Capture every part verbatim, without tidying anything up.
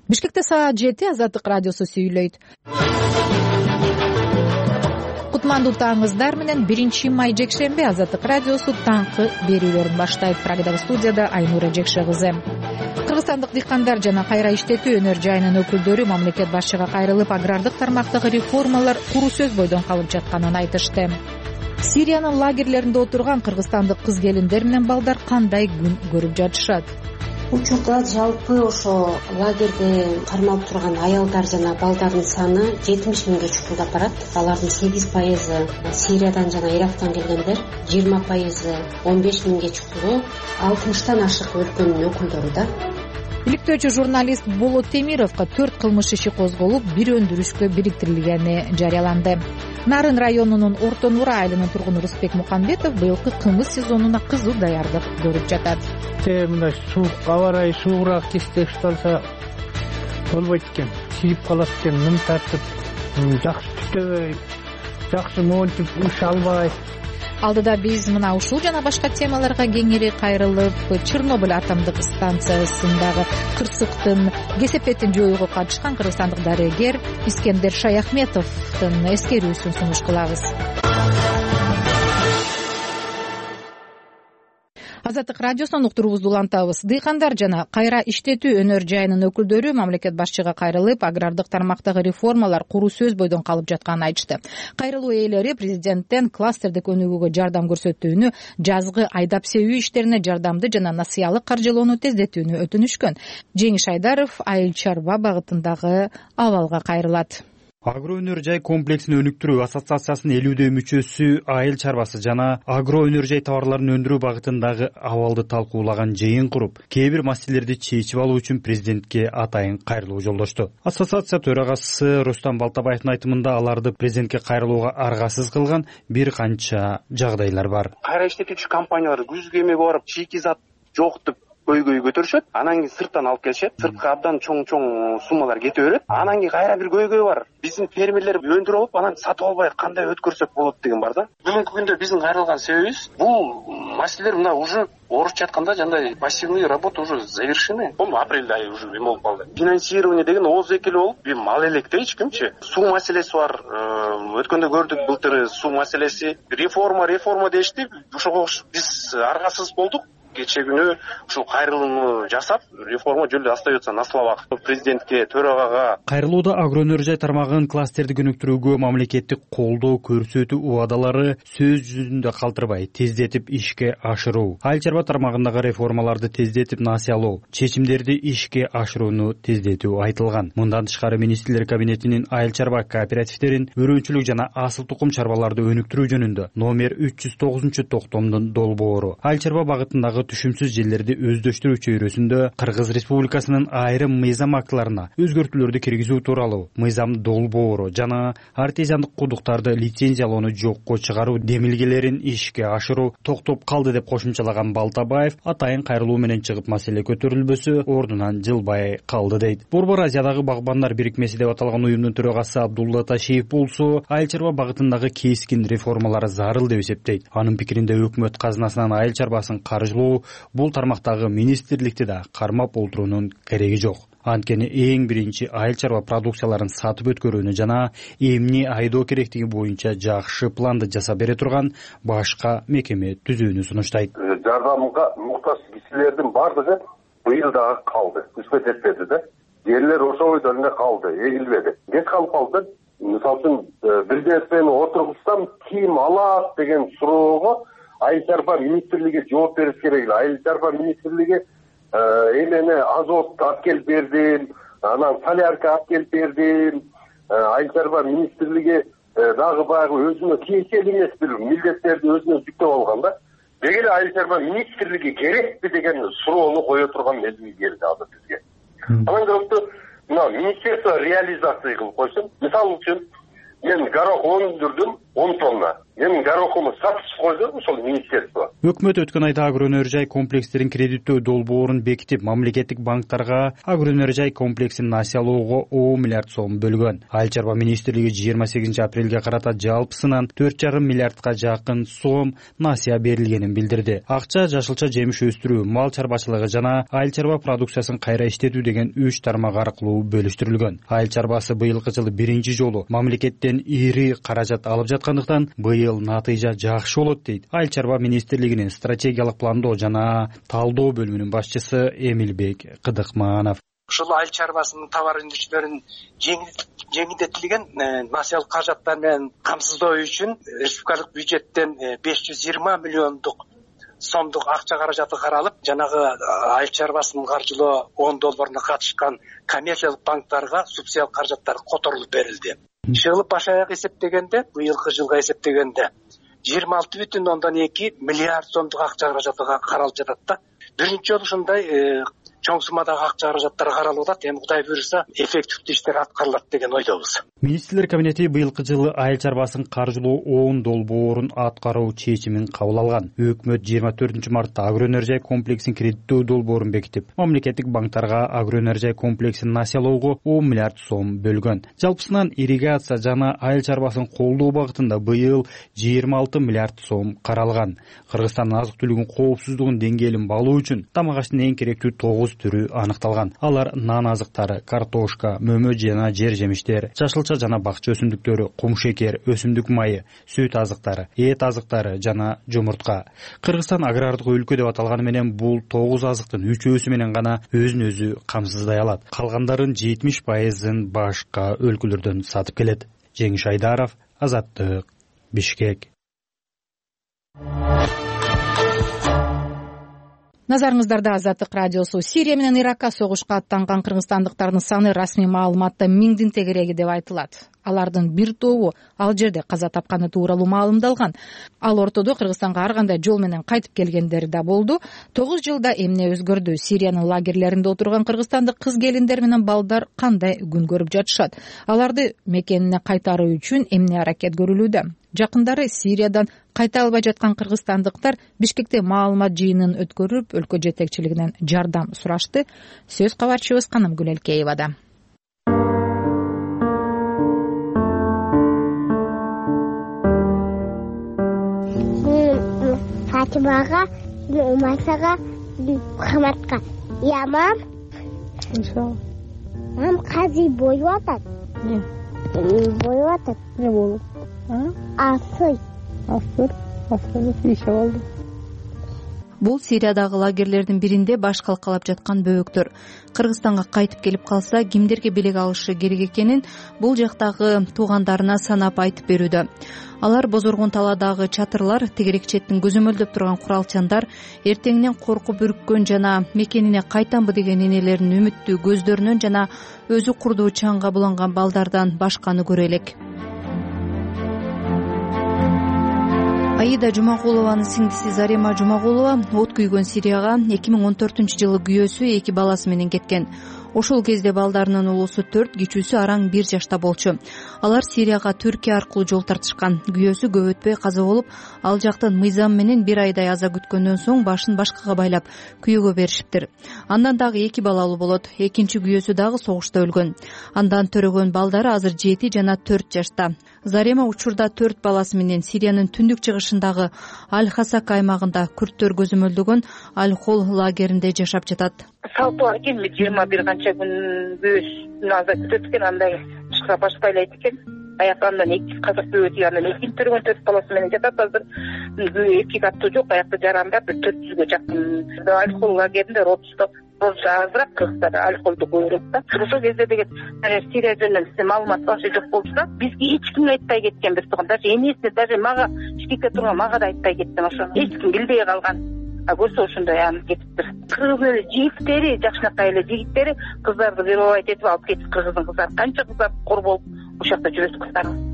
Бишкекте саат жети Азаттык радиосу сүйлөйт. Кутмандуу таңыңыздар менен биринчи май жекшемби Азаттык радиосу таңкы берүүлөрүн баштайт. Прагадагы студияда Айнура Жекше кызы. Кыргызстандык дыйкандар жана кайра иштетүү өнөр жайынын өкүлдөрү мамлекет башчыга кайрылып, агрардык тармактагы реформалар куру сөз бойдон калып жатканын айтышты. Сириянын лагерлеринде отурган кыргызстандык кыз келиндер менен балдар кандай күн көрүп жатышат? Учурда жалпы ошо лагерде кармалып турган аялдар жана балдардын саны жетимиш миңге чукулдап барат. Алардын сегиз пайызы Сириядан жана Ирактан келгендер, жыйырма пайызы он беш миңге чукулу алтымыштан ашык өлкөнүн өкүлдөрү да. Иликтөөчү журналист Болот Темировго төрт кылмыш иши козголуп, бир өндүрүшкө бириктирилгени жарыяланды. Нарын районунун Орто Нура айылынын тургуну Рустбек Мукамбетов быйылкы кымыз сезонуна кызуу даярдык көрүп жатат. Мындай суукка барай, суугураак кесте ушталса болбойт экен. Сирип калат экен, ным тартып, жакшы түтөбөй, жакшы монтип уш албай. Алдыда биз мына ушул жана башка темаларга кеңири кайрылып, Чернобыль атомдук станциясындагы кырсыктын кесепетин жоюуга катышкан кыргызстандык дарыгер Искендер Шаяхметовдун эскерүүсүн сунуш кылабыз. Азаттык радиосунун уктуруубузду улантабыз. Дыйкандар жана кайра иштетүү өнөр жайынын өкүлдөрү мамлекет башчыга кайрылып, агрардык тармактагы реформалар куру сөз бойдон калып жатканын айтышты. Кайрылуу ээлери президенттен кластердик өнүгүүгө жардам көрсөтүүнү, жазгы айдап себүү иштерине жардамды жана насыялык каржылоону тездетүүнү өтүнүшкөн. Жеңиш Айдаров айыл чарба багытындагы абалга кайрылат. Агро өнөр жай комплексин өнүктүрүү ассоциациясынын элүүдөй мүчөсү айыл чарбасы жана агро өнөр жай товарларын өндүрүү багытындагы абалды талкуулаган жыйын куруп, кээ бир маселелерди чечип алуу үчүн президентке атайын кайрылуу жолдошту. Ассоциация төрагасы Рустам Балтабаевдин айтымында аларды президентке кайрылууга аргасыз кылган бир канча жагдайлар бар. Кайра иштетүүчү компаниялар күзгү эмеге барып чийки зат жок деп көйгөй көтөрүшөт, анан кийин сырттан алып келишет, сыртка абдан чоң-чоң суммалар кете берет, анан кийин кайра бир көйгөй бар. Биздин фермерлер өндүрүп алып, анан сатып албай кандай өткөрсөк болот деген бар да. Бүгүнкү күндө биздин кайрылган себебибиз бул маселелер мына уже орусча айтканда жандай пассивный работа уже завершены. Бул апрель айы уже эме болуп калды. Финансирование деген ооз экели болуп, бир мал элек эч кимчи. Суу маселеси бар. Өткөндө көрдүк былтыр суу маселеси. Реформа, реформа дешти. Ошого биз аргасыз болдук. Кече күнү ушул кайрылууну жасап, реформа жолдо остается на словах. Президентке, төрагага кайрылууда агро өнөр жай тармагын кластерди өнүктүрүүгө мамлекеттик колдоо көрсөтүү убадалары сөз жүзүндө калтырбай тездетип ишке ашыруу, айыл чарба тармагындагы реформаларды тездетип насыялоо, чечимдерди ишке ашырууну тездетүү айтылган. Мындан тышкары министрлер кабинетинин айыл чарба кооперативдерин өрөөнчүлүк жана асыл тукум чарбаларды өнүктүрүү жөнүндө номер үч жүз тогузунчу токтомдун долбоору айыл чарба багытындагы түшүмсүз жерлерди өздөштүрүү чөйрөсүндө Кыргыз Республикасынын айрым мыйзам актыларына өзгөртүүлөрдү киргизүү тууралуу мыйзам долбоору жана артезиандык кудуктарды лицензиялоону жокко чыгаруу демилгелерин ишке ашыруу токтоп калды деп кошумчалаган Балтабаев атайын кайрылуу менен чыгып маселе көтөрүлбөсө ордунан жылбай калды дейт. Борбор Азиядагы багбандар бирикмеси деп аталган уюмдун төрагасы Абдулла Ташиев болсо айыл чарба багытындагы кескин реформалар зарыл деп эсептейт. Анын пикиринде өкмөт казынасынан айыл чарбасын каржылоо бул тармактагы министрликти да кармап олтуруунун кереги жок. Анткени эң биринчи айыл чарба продукцияларын сатып өткөрүүнү жана эмне айдоо керектиги боюнча жакшы планды жасап бере турган башка мекеме түзүүнү сунуштайт. Жардамга муктаж кишилердин бардыгы быйыл дагы калды, үчпөт этпеди да. Жерлер ошо бойдон эле калды, эгилбеди. Кет калып калды. Мисалы үчүн бир нерсени отургузсам ким алат деген суроого айыл чарба министрлиги жооп бериш керек. Айыл чарба министрлиги эмени азот алып келип бердим, анан солярка алып келип бердим. Айыл чарба министрлиги дагы баягы өзүнө тиешелүү эмес бир милдеттерди өзүнө жүктөп алган да. Деги эле айыл чарба министрлиги керекпи деген суроону кое турган мезгил келди азыр бизге. Анан көптү мына министерство реализация кылып койсун. Мисалы үчүн мен горох өндүрдүм он тонна. эми жарокуму сатып койду ошол министерство. Өкмөт өткөн айда агро өнөр жай комплекстерин кредиттөө долбоорун бекитип, мамлекеттик банктарга агро өнөр жай комплексин насыялоого он миллиард сом бөлгөн. Айыл чарба министрлиги жыйырма сегизинчи апрелге карата жалпысынан төрт жарым миллиардка жакын сом насыя берилгенин билдирди. Акча жашылча жемиш өстүрүү, мал чарбачылыгы жана айыл чарба продукциясын кайра иштетүү деген үч тармак аркылуу бөлүштүрүлгөн. Айыл чарбасы быйылкы жылы биринчи жолу мамлекеттен ири каражат алып жаткандыктан быйыл натыйжа жакшы болот дейт Айыл чарба министрлигинин стратегиялык пландоо жана талдоо бөлүмүнүн башчысы Эмилбек Кыдыкманов. Ушул айыл чарбасынын товар өндүрүүчүлөрүн жеңилдетилген насыялык каражаттар менен камсыздоо үчүн республикалык бюджеттен беш жүз жыйырма миллиондук сомдук акча каражаты каралып, жанагы айыл чарбасынын каржылоо он долбооруна катышкан коммерциялык банктарга субсидиялык каражаттар которулуп берилди. Жылы баш аяк эсептегенде, быйылкы жылга эсептегенде жыйырма алты бүтүн ондон эки миллиард сомдук акча каражаты каралып жатат да. Биринчи жолу ушундай чоң суммадагы акча каражаттар каралып атат. Эми Кудай буйруса эффективдүү иштер аткарылат деген ойдобуз. Министрлер кабинети быйылкы жылы айыл чарбасын каржылоо он долбоорун аткаруу чечимин кабыл алган. Өкмөт жыйырма төртүнчү мартта агро өнөр жай комплексин кредиттөө долбоорун бекитип, мамлекеттик банктарга агро өнөр жай комплексин насыялоого он миллиард сом бөлгөн. Жалпысынан ирригация жана айыл чарбасын колдоо багытында быйыл жыйырма алты миллиард сом каралган. Кыргызстандын азык түлүгүнүн коопсуздугун деңгээлин балуу үчүн тамак аштын эң керектүү тогуз түрү аныкталган. Алар нан азыктары, картошка, мөмө жана жер жемиштер, жашылча жана бакча өсүмдүктөрү, кум шекер, өсүмдүк майы, сүт азыктары, эт азыктары жана жумуртка. Кыргызстан агрардык өлкө деп аталганы менен бул тогуз азыктын үчөөсү менен гана өзүн өзү камсыздай алат. Калгандарын жетимиш пайызын башка өлкөлөрдөн сатып келет. Жеңиш Айдаров, Азаттык, Бишкек. Назарыңыздарда Азаттык радиосу. Сирия менен Иракка согушка аттанган кыргызстандыктардын саны расмий маалыматта миңдин тегереги деп айтылат. Алардын бир тобу ал жерде каза тапканы тууралуу маалымдалган. Ал ортодо Кыргызстанга ар кандай жол менен кайтып келгендер да болду. тогуз жылда эмне өзгөрдү? Сириянын лагерлеринде отурган кыргызстандык кыз-келиндер менен балдар кандай күн көрүп жатышат? Аларды мекенине кайтаруу үчүн эмне аракет көрүлүүдө? Жакындары Сириядан кайта албай жаткан кыргызстандыктар Бишкекте маалымат жыйынын өткөрүп, өлкө жетекчилигинен жардам сурашты. Сөз кабарчыбыз Канымгүл Элкеевада. Фатимага, Умасага, Мухаммадка. Я мам. Иншалла. Мам кази боюп атат. Не? Боюп атат. Не болуп? Асый. Асыр. Асырды иши болду. Бул Сириядагы лагерлердин биринде баш калкалап жаткан бөбөктөр. Кыргызстанга кайтып келип калса, кимдерге белек алышы керек экенин бул жактагы туугандарына санап айтып берүүдө. Алар Бозоргон таладагы чатырлар, тегерек четтин көзөмөлдөп турган куралчандар, эртеңинен коркуп үрккөн жана мекенине кайтамбы деген энелеринин үмүттүү көздөрүнөн жана өзү курдуу чаңга буланган балдардан башканы көрө элек. Аида Жумагулованын сиңдиси Зарема Жумагулова от күйгөн Сирияга эки миң он төртүнчү жылы күйөөсү эки баласы менен кеткен. Ошол кезде балдарынын улуусу төрт, кичүүсү араң бир жашта болчу. Алар Сирияга Түркия аркылуу жол тартышкан. Күйөөсү көп өтпөй каза болуп, ал жактан мыйзам менен бир айдай аза күткөндөн соң башын башкага байлап күйөөгө беришиптир. Андан дагы эки балалуу болот. Экинчи күйөөсү дагы согушта өлгөн. Андан төрөгөн балдары азыр жети жана төрт жашта. Зарема учурда төрт баласы менен Сириянын түндүк чыгышындагы Аль-Хасак аймагында күрттөр көзөмөлдөгөн Аль-Хол лагеринде жашап жатат. Салпы экен, жыйырма бир канча күн күйөөсүн аза күтөт экен, андай чыга баштайлайт экен. Аякандан эки казак бөбөтү, андан экинчи төргөн төрт баласы менен жатат. Азыр эки каттуу жок, аякта жарандап бир төрт жүзгө жакын. Аль-Хол лагеринде родусто азыраак кыргыздар Аль-Холду көбүрөөк да. Ошол кезде деген Сирия жөнүндө бизде маалымат вообще жок болчу. Бизге эч ким айтпай кеткен, бир тууган, даже энеси, даже мага Бишкекте турган мага да айтпай кеткен. Ошо эч ким билбей калган. А көрсө ошондой анын кетиптир. Кыргыз эле жигиттери, жакшынакай эле жигиттери кыздарды вербовать этип алып кетип, кыргыздын кыздары канча кыздар кор болуп ошол жакта жүрөт кыздар.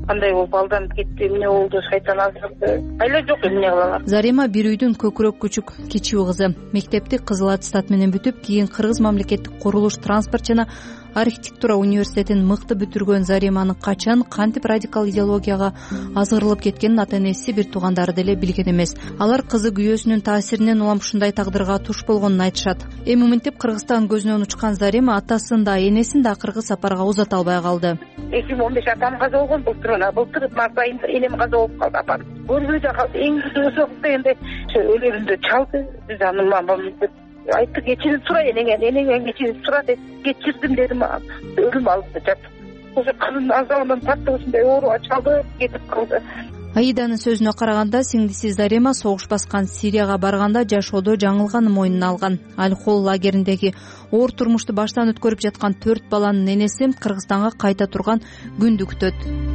кандай болуп алданып кетти, эмне болду, шайтан азырды, айла жок эмне кыла алам. Зарема бир үйдүн көкүрөк күчүк кичүү кызы. Мектепти кызыл аттестат менен бүтүп, кийин Кыргыз мамлекеттик курулуш, транспорт жана архитектура университетин мыкты бүтүргөн Зареманын качан кантип радикал идеологияга азгырылып кеткенин ата энеси, бир туугандары деле билген эмес. Алар кызы күйөөсүнүн таасиринен улам ушундай тагдырга туш болгонун айтышат. Эми мынтип Кыргызстан көзүнөн учкан Зарема атасын да энесин да акыркы сапарга узата албай калды. эки миң он беш атам каза болгон, былтыр мына былтыр март айында энем каза болуп калды, апам. Көрбөй да калды. Эң өзөк дегенде өлөрүндө чалды. Биз аны мамам деп айтты, кечирим сура энеңен, энеңен кечирим сура деп кечирдим дедим. Өлүм алды жатып. Ошо кызын азабынан тартып ушундай ооруга чалды, кетип калды. Аиданын сөзүнө караганда, сиңдиси Зарема согуш баскан Сирияга барганда жашоодо жаңылганын мойнуна алган. Аль-Хол лагериндеги оор турмушту баштан өткөрүп жаткан төрт баланын энеси Кыргызстанга кайта турган күндү күтөт.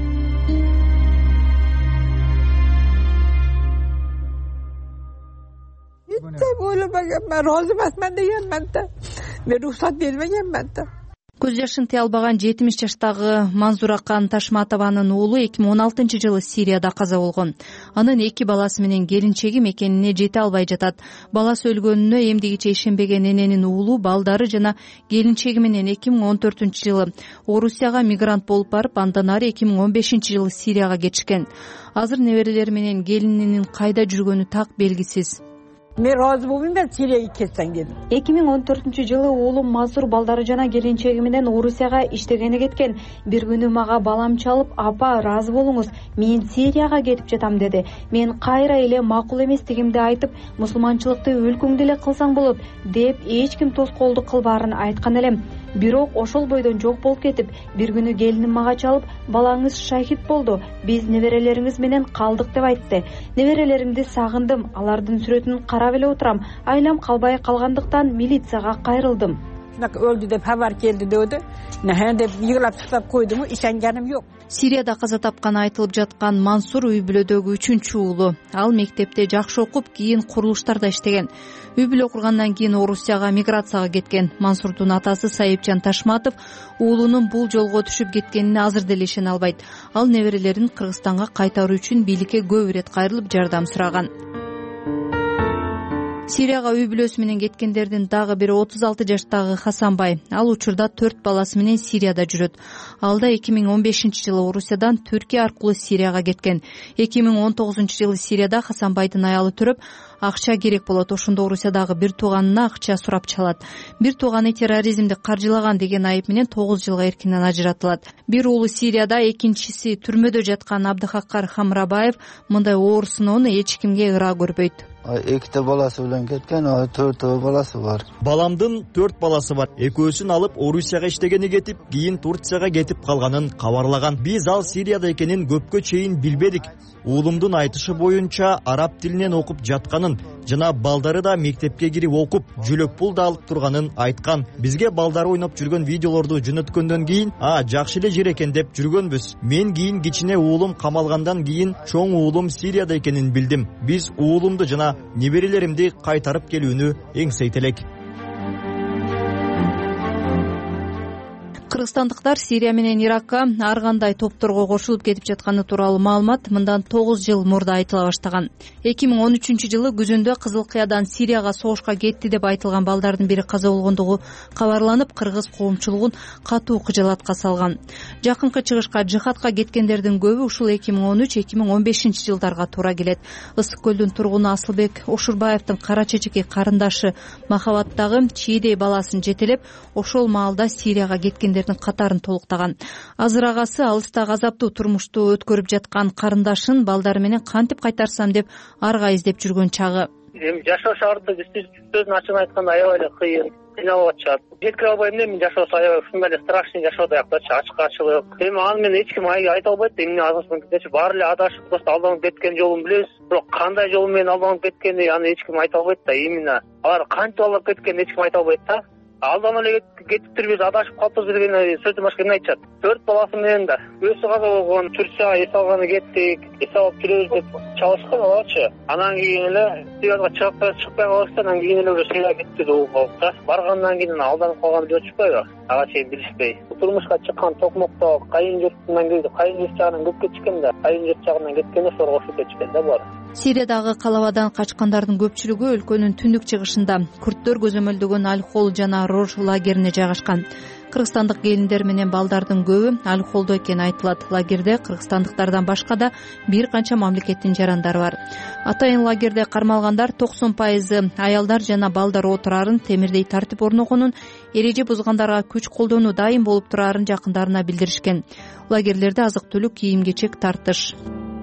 Ойлобогенмин, розы эмесмин дегенмин да. Мен уруксат бермегенмин да. Көз жашын тыя албаган жетимиш жаштагы Манзуракан Ташматованын уулу эки миң он алтынчы жылы Сирияда каза болгон. Анын эки баласы менен келинчеги мекенине жете албай жатат. Баласы өлгөнүнө эмдигиче ишенбеген эненин уулу, балдары жана келинчеги менен эки миң он төртүнчү жылы Орусияга мигрант болуп барып, андан ары эки миң он бешинчи жылы Сирияга кетишкен. Азыр неберелери менен келининин кайда жүргөнү так белгисиз. Мен разы болдум да Сирияга кетсең дедим. эки миң он төртүнчү жылы уулум Мазур балдары жана келинчеги менен Орусияга иштегени кеткен. Бир күнү мага балам чалып, "Апа, разы болуңуз, мен Сирияга кетип жатам" деди. Мен кайра эле макул эместигимди айтып, мусулманчылыкты өлкөңдө эле кылсаң болот деп эч ким тоскоолдук кылбаарын айткан элем. Бирок ошол бойдон жок болуп кетип, бир күнү келиним мага чалып, "Балаңыз шахид болду, биз неберелериңиз менен калдык" деп айтты. Неберелеримди сагындым, алардын сүрөтүн карап эле отурам. Айлам калбай калгандыктан милицияга кайрылдым. Өлдү деп хабар келди деди. Нахе деп йыгылап чыктап койдум, ишенгеним жок. Сирияда каза тапканы айтылып жаткан Мансур үй бүлөдөгү үчүнчү уулу. Ал мектепте жакшы окуп, кийин курулуштарда иштеген. Үй бүлө кургандан кийин Орусияга миграцияга кеткен. Мансурдун атасы Сайыпчан Ташматов уулунун бул жолго түшүп кеткенине азыр деле ишене албайт. Ал неберелерин Кыргызстанга кайтаруу үчүн бийликке көп ирет кайрылып жардам сураган. Сирияга үй бүлөсү менен кеткендердин дагы бири отуз алты жаштагы Хасанбай. Ал учурда төрт баласы менен Сирияда жүрөт. Ал да эки миң он бешинчи жылы Орусиядан Түркия аркылуу Сирияга кеткен. эки миң он тогузунчу жылы Сирияда Хасанбайдын аялы төрөп, акча керек болот. Ошондо Орусиядагы бир тууганына акча сурап чалат. Бир тууганы терроризмди каржылаган деген айып менен тогуз жылга эркинен ажыратылат. Бир уулу Сирияда, экинчиси түрмөдө жаткан Абдыхаккар Хамрабаев мындай оор сыноону эч кимге ыра көрбөйт. Эките баласы менен кеткен, төртөө баласы бар. Баламдын төрт баласы бар. Экөөсүн алып Орусияга иштегени кетип, кийин Турцияга кетип калганын кабарлаган. Биз ал Сирияда экенин көпкө чейин билбедик. Уулумдун айтышы боюнча араб тилинен окуп жатканын жана балдары да мектепке кирип окуп, жүлөк пул да алып турганын айткан. Бизге балдары ойноп жүргөн видеолорду жөнөткөндөн кийин, "А, жакшы эле жер экен" деп жүргөнбүз. Мен кийин кичине уулум камалгандан кийин чоң уулум Сирияда экенин билдим. Биз уулумду жана неберелеримди кайтарып келүүнү эңсейт элек. Кыргызстандыктар Сирия менен Иракка ар кандай топторго кошулуп кетип жатканы тууралуу маалымат мындан тогуз жыл мурда айтыла баштаган. эки миң он үчүнчү жылы күзүндө Кызыл Кыядан Сирияга согушка кетти деп айтылган балдардын бири каза болгондугу кабарланып, кыргыз коомчулугун катуу кыжалатка салган. Жакынкы чыгышка жихадка кеткендердин көбү ушул эки миң он үч эки миң он бешинчи жылдарга туура келет. Ысык көлдүн тургуну Асылбек Ошурбаевдин кара чечеки карындашы Махабаттагы чийдей баласын жетелеп, ошол маалда Сирияга кеткендер катарын толуктаган. Азыр агасы алыста азаптуу турмушту өткөрүп жаткан карындашын балдары менен кантип кайтарсам деп арга издеп жүргөн чагы. Эми жашоо шаарында сөзүн ачык айтканда аябай эле кыйын, кыйналып атышат. Жеткире албайм да, мен жашоосу аябай ушундай эле страшный жашоодо жактачы, ачкачылык. Эми аны мен эч ким айта албайт. Эмне азырчы баары эле адашып, просто алданып кеткен жолун билебиз. Бирок кандай жол менен алданып кеткени аны эч ким айта албайт да. Именно алар кантип алып кеткенин эч ким айта албайт да. алдан эле кетиптир, биз адашып калыппыз деген сөздүн башка эмне айтышат. Төрт баласы менен да өсү каза болгон, Турцияга эс алганы кеттик, эс алып жүрөбүз деп чабышкан алачы. Анан кийин эле Сирияга чыгып чыкпай калышты, анан кийин эле уже Сирияга кетти деп угуп да. Баргандан кийин алданып калганы деп очпойбу? Ага чейин билишпей. Турмушка чыккан токмокто кайын журтунан келди, кайын журт жагынан көп кетишкен да, кайын журт жагынан кеткенде ошого кошуп кетишкен да булар. Сириядагы калабадан качкандардын көпчүлүгү өлкөнүн түндүк чыгышында күрттөр көзөмөлдөгөн Аль-Хол жана Рож лагерине жайгашкан. Кыргызстандык келиндер менен балдардын көбү Аль-Холдо экени айтылат. Лагерде кыргызстандыктардан башка да бир канча мамлекеттин жарандары бар. Атайын лагерде кармалгандар токсон пайызы аялдар жана балдар отурарын, темирдей тартип орногонун, эреже бузгандарга күч колдонуу дайым болуп турарын жакындарына билдиришкен. Лагерлерде азык-түлүк, кийим-кечек тартыш.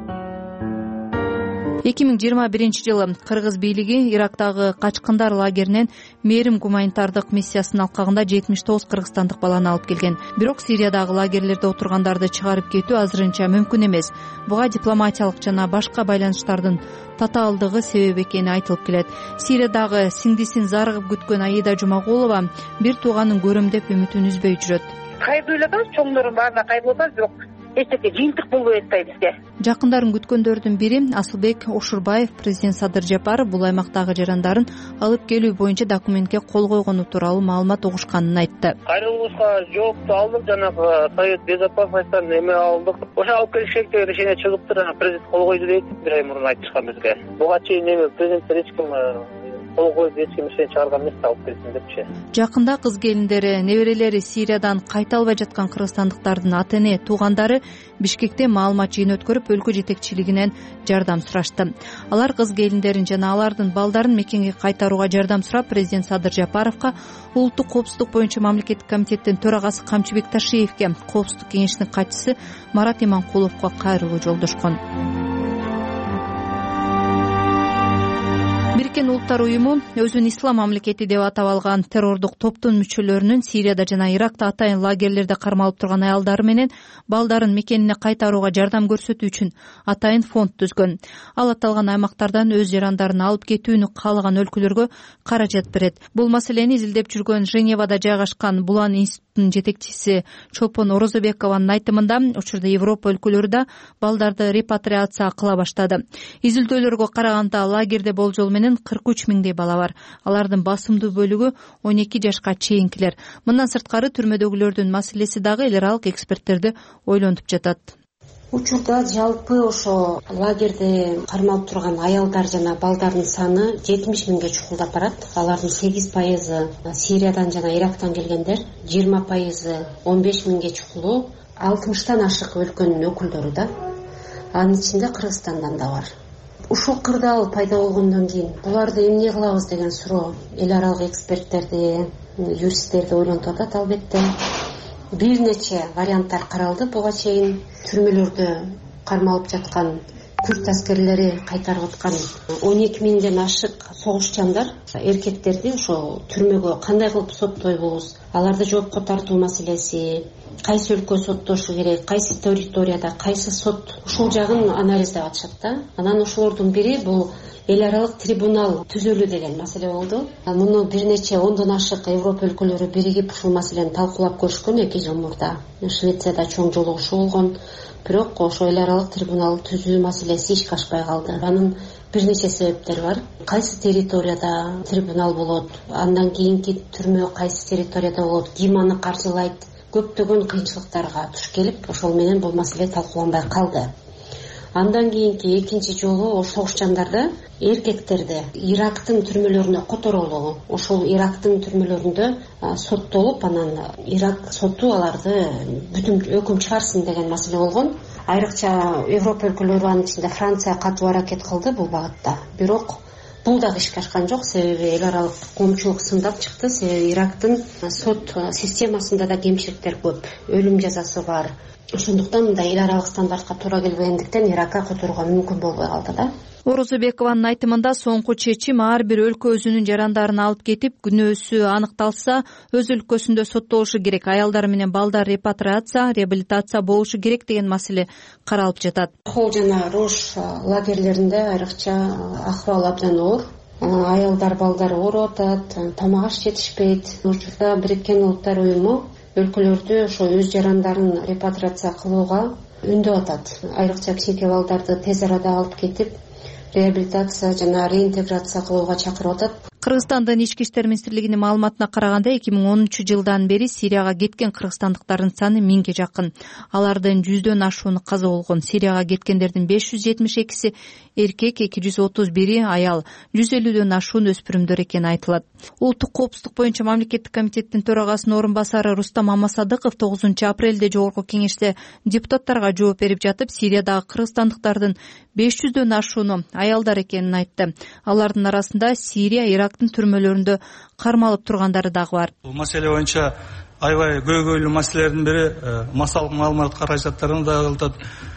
эки миң жыйырма биринчи жылы кыргыз бийлиги Ирактагы качкындар лагеринен мээрим гуманитардык миссиясынын алкагында жетимиш тогуз кыргызстандык баланы алып келген. Бирок Сириядагы лагерлерде отургандарды чыгарып кетүү азырынча мүмкүн эмес. Буга дипломатиялык жана башка байланыштардын татаалдыгы себеп экени айтылып келет. Сириядагы сиңдисин зарыгып күткөн Аида Жумагулова бир тууганын көрөм деп үмүтүн үзбөй жүрөт. Кайрылып атабыз, чоңдордун баарына кайрылып атабыз, бирок эчтеке жыйынтык болбой атпайт бизге. Жакындарын күткөндөрдүн бири Асылбек Ошурбаев. Президент Садыр Жапаров бул аймактагы жарандарын алып келүү боюнча документке кол койгону тууралуу маалымат угушканын айтты. Кайрылышка жоопту алдык, жанагы Совет безопасностьтан эме алдык. Ошо алып келишке решение чыгыптыр, президент кол койду дейт. Бир ай мурун айтышкан бизге. Буга чейин эме президенттер эч ким кол коюп эч ким решение чыгарган эмес, алып келсин депчи. Жакында кыз келиндери, неберелери Сириядан кайта албай жаткан кыргызстандыктардын ата-эне, туугандары Бишкекте маалымат жыйын өткөрүп, өлкө жетекчилигинен жардам сурашты. Алар кыз келиндерин жана алардын балдарын мекенге кайтарууга жардам сурап, президент Садыр Жапаровго, улуттук коопсуздук боюнча мамлекеттик комитеттин төрагасы Камчыбек Ташиевке, коопсуздук кеңешинин катчысы Марат Иманкуловго кайрылуу жолдошкон. Бириккен Улуттар уюму өзүн ислам мамлекети деп атап алган террордук топтун мүчөлөрүнүн Сирияда жана Иракта атайын лагерлерде кармалып турган аялдары менен балдарын мекенине кайтарууга жардам көрсөтүү үчүн атайын фонд түзгөн. Ал аталган аймактардан өз жарандарын алып кетүүнү каалаган өлкөлөргө каражат берет. Бул маселени изилдеп жүргөн Женевада жайгашкан Булан институтунун жетекчиси Чолпон Орозобекованын айтымында, учурда Европа өлкөлөрү да балдарды репатриация кыла баштады. Изилдөөлөргө караганда лагерде болжол менен кырк үч миңдей бала бар. Алардын басымдуу бөлүгү он эки жашка чейинкилер. Мындан сырткары түрмөдөгүлөрдүн маселеси дагы эл аралык эксперттерди ойлонтуп жатат. Учурда жалпы ошо лагерде кармалып турган аялдар жана балдардын саны жетимиш миңге чукулдап барат. Алардын сегиз пайызы Сириядан жана Ирактан келгендер, жыйырма пайызы он беш миңге чукулуу алтымыштан ашык өлкөнүн өкүлдөрү да. Анын ичинде Кыргызстандан да бар. Ушул кырдаал пайда болгондон кийин буларды эмне кылабыз деген суроо эл аралык эксперттерди, юристтерди ойлонтуп атат. Албетте бир нече варианттар каралды буга чейин. Түрмөлөрдө кармалып жаткан күрд аскерлери кайтарып аткан он эки миңден ашык согушчандар, эркектерди ошо түрмөгө кандай кылып соттойбуз, аларды жоопко тартуу маселеси, кайсы өлкө соттошу керек, кайсы территорияда, кайсы сот, ушул жагын анализдеп атышат да. Анан ошолордун бири бул эл аралык трибунал түзөлүү деген маселе болду. Муну бир нече ондон ашык Европа өлкөлөрү биригип ушул маселени талкуулап көрүшкөн эки жыл мурда. Швецияда чоң жолугушуу болгон, бирок ошо эл аралык трибунал түзүү маселеси ишке ашпай калды. Анын бир нече себептери бар. Кайсы территорияда трибунал болот, андан кийинки түрмө кайсы территорияда болот, ким аны каржылайт, көптөгөн кыйынчылыктарга туш келип, ошол менен бул маселе талкууланбай калды. Андан кийинки экинчи жолу ошо согушчандарды, эркектерди Ирактын түрмөлөрүнө которулуу. Ошол Ирактын түрмөлөрүндө соттолуп, анан Ирак соту аларды бүтүн өкүм чыгарсын деген маселе болгон. Айрыкча Европа өлкөлөрү, анын ичинде Франция катуу аракет кылды бул багытта. Бирок бул дагы ишке ашкан жок, себеби эл аралык коомчулук сындап чыкты. Себеби Ирактын сот системасында да кемчиликтер көп, өлүм жазасы бар. Ошондуктан мындай эл аралык стандартка туура келбегендиктен Иракка которууга мүмкүн болбой калды да. Орозобекованын айтымында соңку чечим ар бир өлкө өзүнүн жарандарын алып кетип, күнөөсү аныкталса, өз өлкөсүндө соттолушу керек. Аялдар менен балдар репатриация, реабилитация болушу керек деген маселе каралып жатат. Хол жана Рош лагерлеринде айрыкча акыбал абдан оор. аялдар балдары ооруп атат, тамак аш жетишпейт. Учурда Бириккен Улуттар уюму өлкөлөрдү ошо өз жарандарын репатриация кылууга үндөп атат. Айрыкча кичинекей балдарды тез арада алып кетип, реабилитация жана реинтеграция кылууга чакырып атат. Кыргызстандын ички иштер министрлигинин маалыматына караганда эки миң онунчу жылдан бери Сирияга кеткен кыргызстандыктардын саны миңге жакын. Алардын жүздөн ашууну каза болгон. Сирияга кеткендердин беш жүз жетимиш экиси эркек, эки жүз отуз бири аял, жүз элүүдөн ашуун өспүрүмдөр экени айтылат. Улуттук коопсуздук боюнча мамлекеттик комитеттин төрагасынын орун басары Рустам Мамасадыков тогузунчу апрелде жогорку кеңеште депутаттарга жооп берип жатып, Сириядагы кыргызстандыктардын беш жүздөн ашууну аялдар экенин айтты. Алардын арасында Сирия, Ирактын түрмөлөрүндө кармалып тургандары дагы бар. Бул маселе боюнча аябай көйгөйлүү маселелердин бири массалык маалымат каражаттарын да кылтат.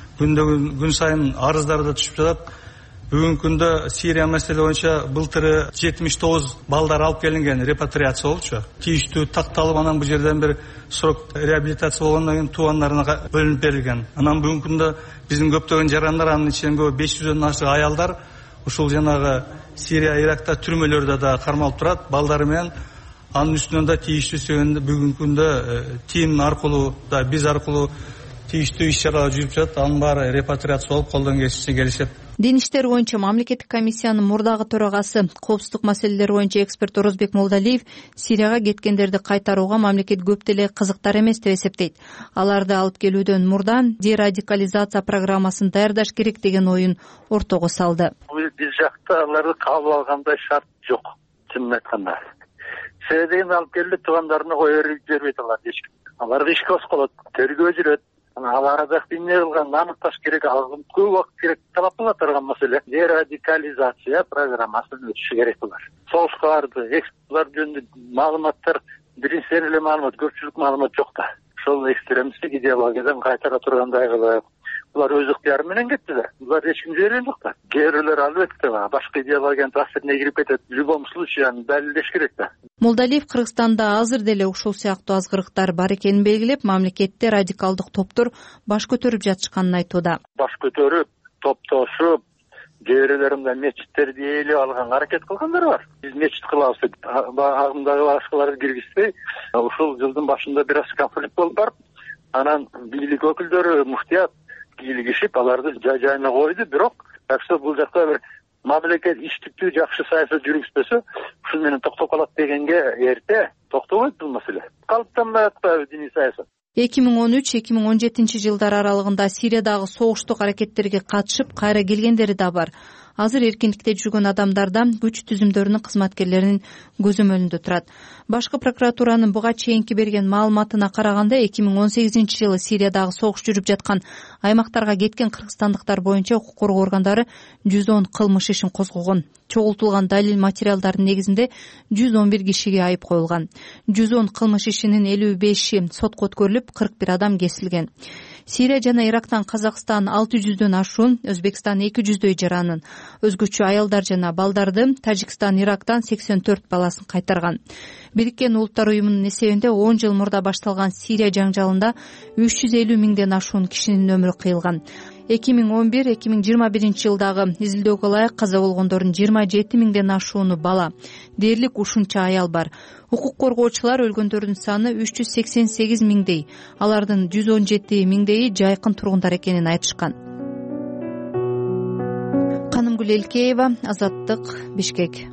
Күндө күн сайын арыздар да түшүп жатат. Бүгүнкү күндө Сирия маселе боюнча былтыры жетимиш тогуз балдар алып келинген, репатриация болчу. Тийиштүү такталып, анан бул жерден бир срок реабилитация болгондон кийин туугандарына бөлүнүп берилген. Анан бүгүнкү күндө биздин көптөгөн жарандар, анын ичинен көбү беш жүздөн ашык аялдар ушул жанагы Сирия, Иракта түрмөлөрдө да кармалып турат, балдары менен. Анын үстүнөн да тийиштүү сөйгөндө бүгүнкү күндө тим аркылуу да биз аркылуу тийиштүү иш чаралар жүрүп жатат. Анын баары репатриация болуп, колдон келишинче келишет. Дин иштери боюнча мамлекеттик комиссиянын мурдагы төрагасы, коопсуздук маселелери боюнча эксперт Орозбек Молдалиев Сирияга кеткендерди кайтарууга мамлекет көп деле кызыктар эмес деп эсептейт. Аларды алып келүүдөн мурда дерадикализация программасын даярдаш керек деген оюн ортого салды. Биз жакта аларды кабыл алгандай шарт жок, чынын айтканда. Себебин алып келип туугандарына кое берип жибербейт алар эч ким. Аларды ишке косколот, тергөө жүрөт. Ал арада эмне кылганын аныкташ керек, ал көп убакыт керек, талап кыла турган маселе. Дерадикализация программасын өтүшү керек булар. Согушка барды, экспортлар жөнүндө маалыматтар, биринчи эле маалымат, көпчүлүк маалымат жок да. Ошол экстремисттик идеологиядан кайтара тургандай кылып, булар өз ыктыяры менен кетти. Булар эч ким жиберген жок да. Кээ бирлер албетте башка идеологиянын таасирине кирип кетет. В любом случае аны далилдеш керек да. Молдалиев Кыргызстанда азыр деле ушул сыяктуу азгырыктар бар экенин белгилеп, мамлекетте радикалдык топтор баш көтөрүп жатышканын айтууда. Баш көтөрүп, топтошуп, кээ бирлеринде мечиттерди ээлеп алганга аракет кылгандар бар. Биз мечит кылабыз деп агымдагы башкаларды киргизбей, ушул жылдын башында бир аз конфликт болуп барып, анан бийлик өкүлдөрү, муфтият кийлигишип, аларды жай-жайына койду. Бирок так что бул жакта бир мамлекет иштиктүү жакшы саясат жүргүзбөсө, ушул менен токтоп калат дегенге эрте токтобойт бул маселе. Калыптанбай атпайбы диний саясат. эки миң он үч эки миң он жетинчи жылдар аралыгында Сириядагы согуштук аракеттерге катышып, кайра келгендери да бар. Азыр эркиндикте жүргөн адамдардан күч түзүмдөрүнүн кызматкерлеринин көзөмөлүндө турат. Башкы прокуратуранын буга чейинки берген маалыматына караганда, эки миң он сегизинчи жылы Сириядагы согуш жүрүп жаткан аймактарга кеткен кыргызстандыктар боюнча укук коргоо органдары жүз он кылмыш ишин козгогон. Чогултулган далил материалдардын негизинде жүз он бир кишиге айып коюлган. жүз он кылмыш ишинин элүү беши сотко өткөрүлүп, кырк бир адам кесилген. Сирия жана Ирактан Казакстан алты жүздөн ашуун, Өзбекстан эки жүздөй жаранын, өзгөчө аялдар жана балдарды, Тажикстан Ирактан сексен төрт баласын кайтарган. Бириккен Улуттар уюмунун эсебинде он жыл мурда башталган Сирия жаңжалында үч жүз элүү миңден ашуун кишинин өмүрү кыйылган. эки миң он бир эки миң жыйырма биринчи жылдагы изилдөөгө ылайык каза болгондордун жыйырма жети миңден ашууну бала, дээрлик ушунча аял бар. Укук коргоочулар өлгөндөрдүн саны үч жүз сексен сегиз миңдей, алардын жүз он жети миңдейи жайкын тургундар экенин айтышкан. Канымгүл Элкеева, Азаттык, Бишкек.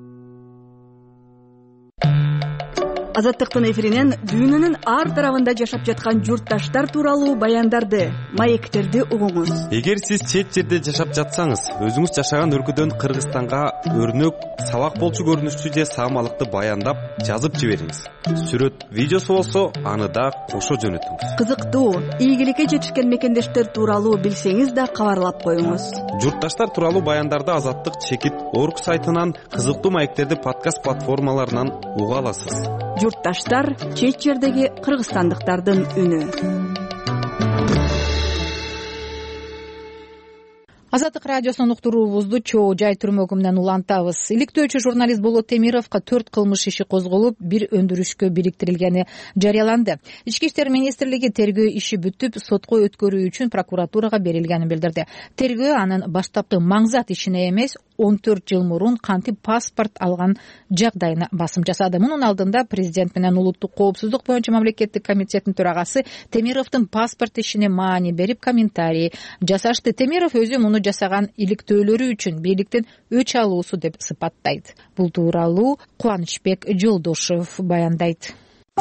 Азаттыктын эфиринен дүйнөнүн ар тарабында жашап жаткан журтташтар тууралуу баяндарды, маектерди угуңуз. Эгер сиз чет жерде жашап жатсаңыз, өзүңүз жашаган өлкөдөн Кыргызстанга өрнөк, сабак болчу көрүнүштүү же саамалыкты баяндап, жазып жибериңиз. Сүрөт, видеосу болсо, аны да кошо жөнөтүңүз. Кызыктуу, ийгиликке жетишкен мекендештер тууралуу билсеңиз да кабарлап коюңуз. Журтташтар тууралуу баяндарды Азаттык чекит орг сайтынан, кызыктуу маектерди подкаст платформаларынан уга аласыз. Журтташтар — чет жердеги кыргызстандыктардын үнү. Азаттык радиосунун уктуруубузду чоо жай түрмөгү улантабыз. Иликтөөчү журналист Болот Темировго төрт кылмыш иши козголуп, бир өндүрүшкө бириктирилгени жарыяланды. Ички иштер министрлиги тергөө иши бүтүп, сотко өткөрүү үчүн прокуратурага берилгенин билдирди. Тергөө анын баштапкы маңзат ишине эмес, он төрт жыл мурун кантип паспорт алган жагдайына басым жасады. Мунун алдында президент менен улуттук коопсуздук боюнча мамлекеттик комитеттин төрагасы Темировдун паспорт ишине маани берип комментарий жасашты. Темиров өзү муну жасаган иликтөөлөрү үчүн бийликтин өч алуусу деп сыпаттайт. Бул тууралуу Кубанычбек Жолдошев баяндайт.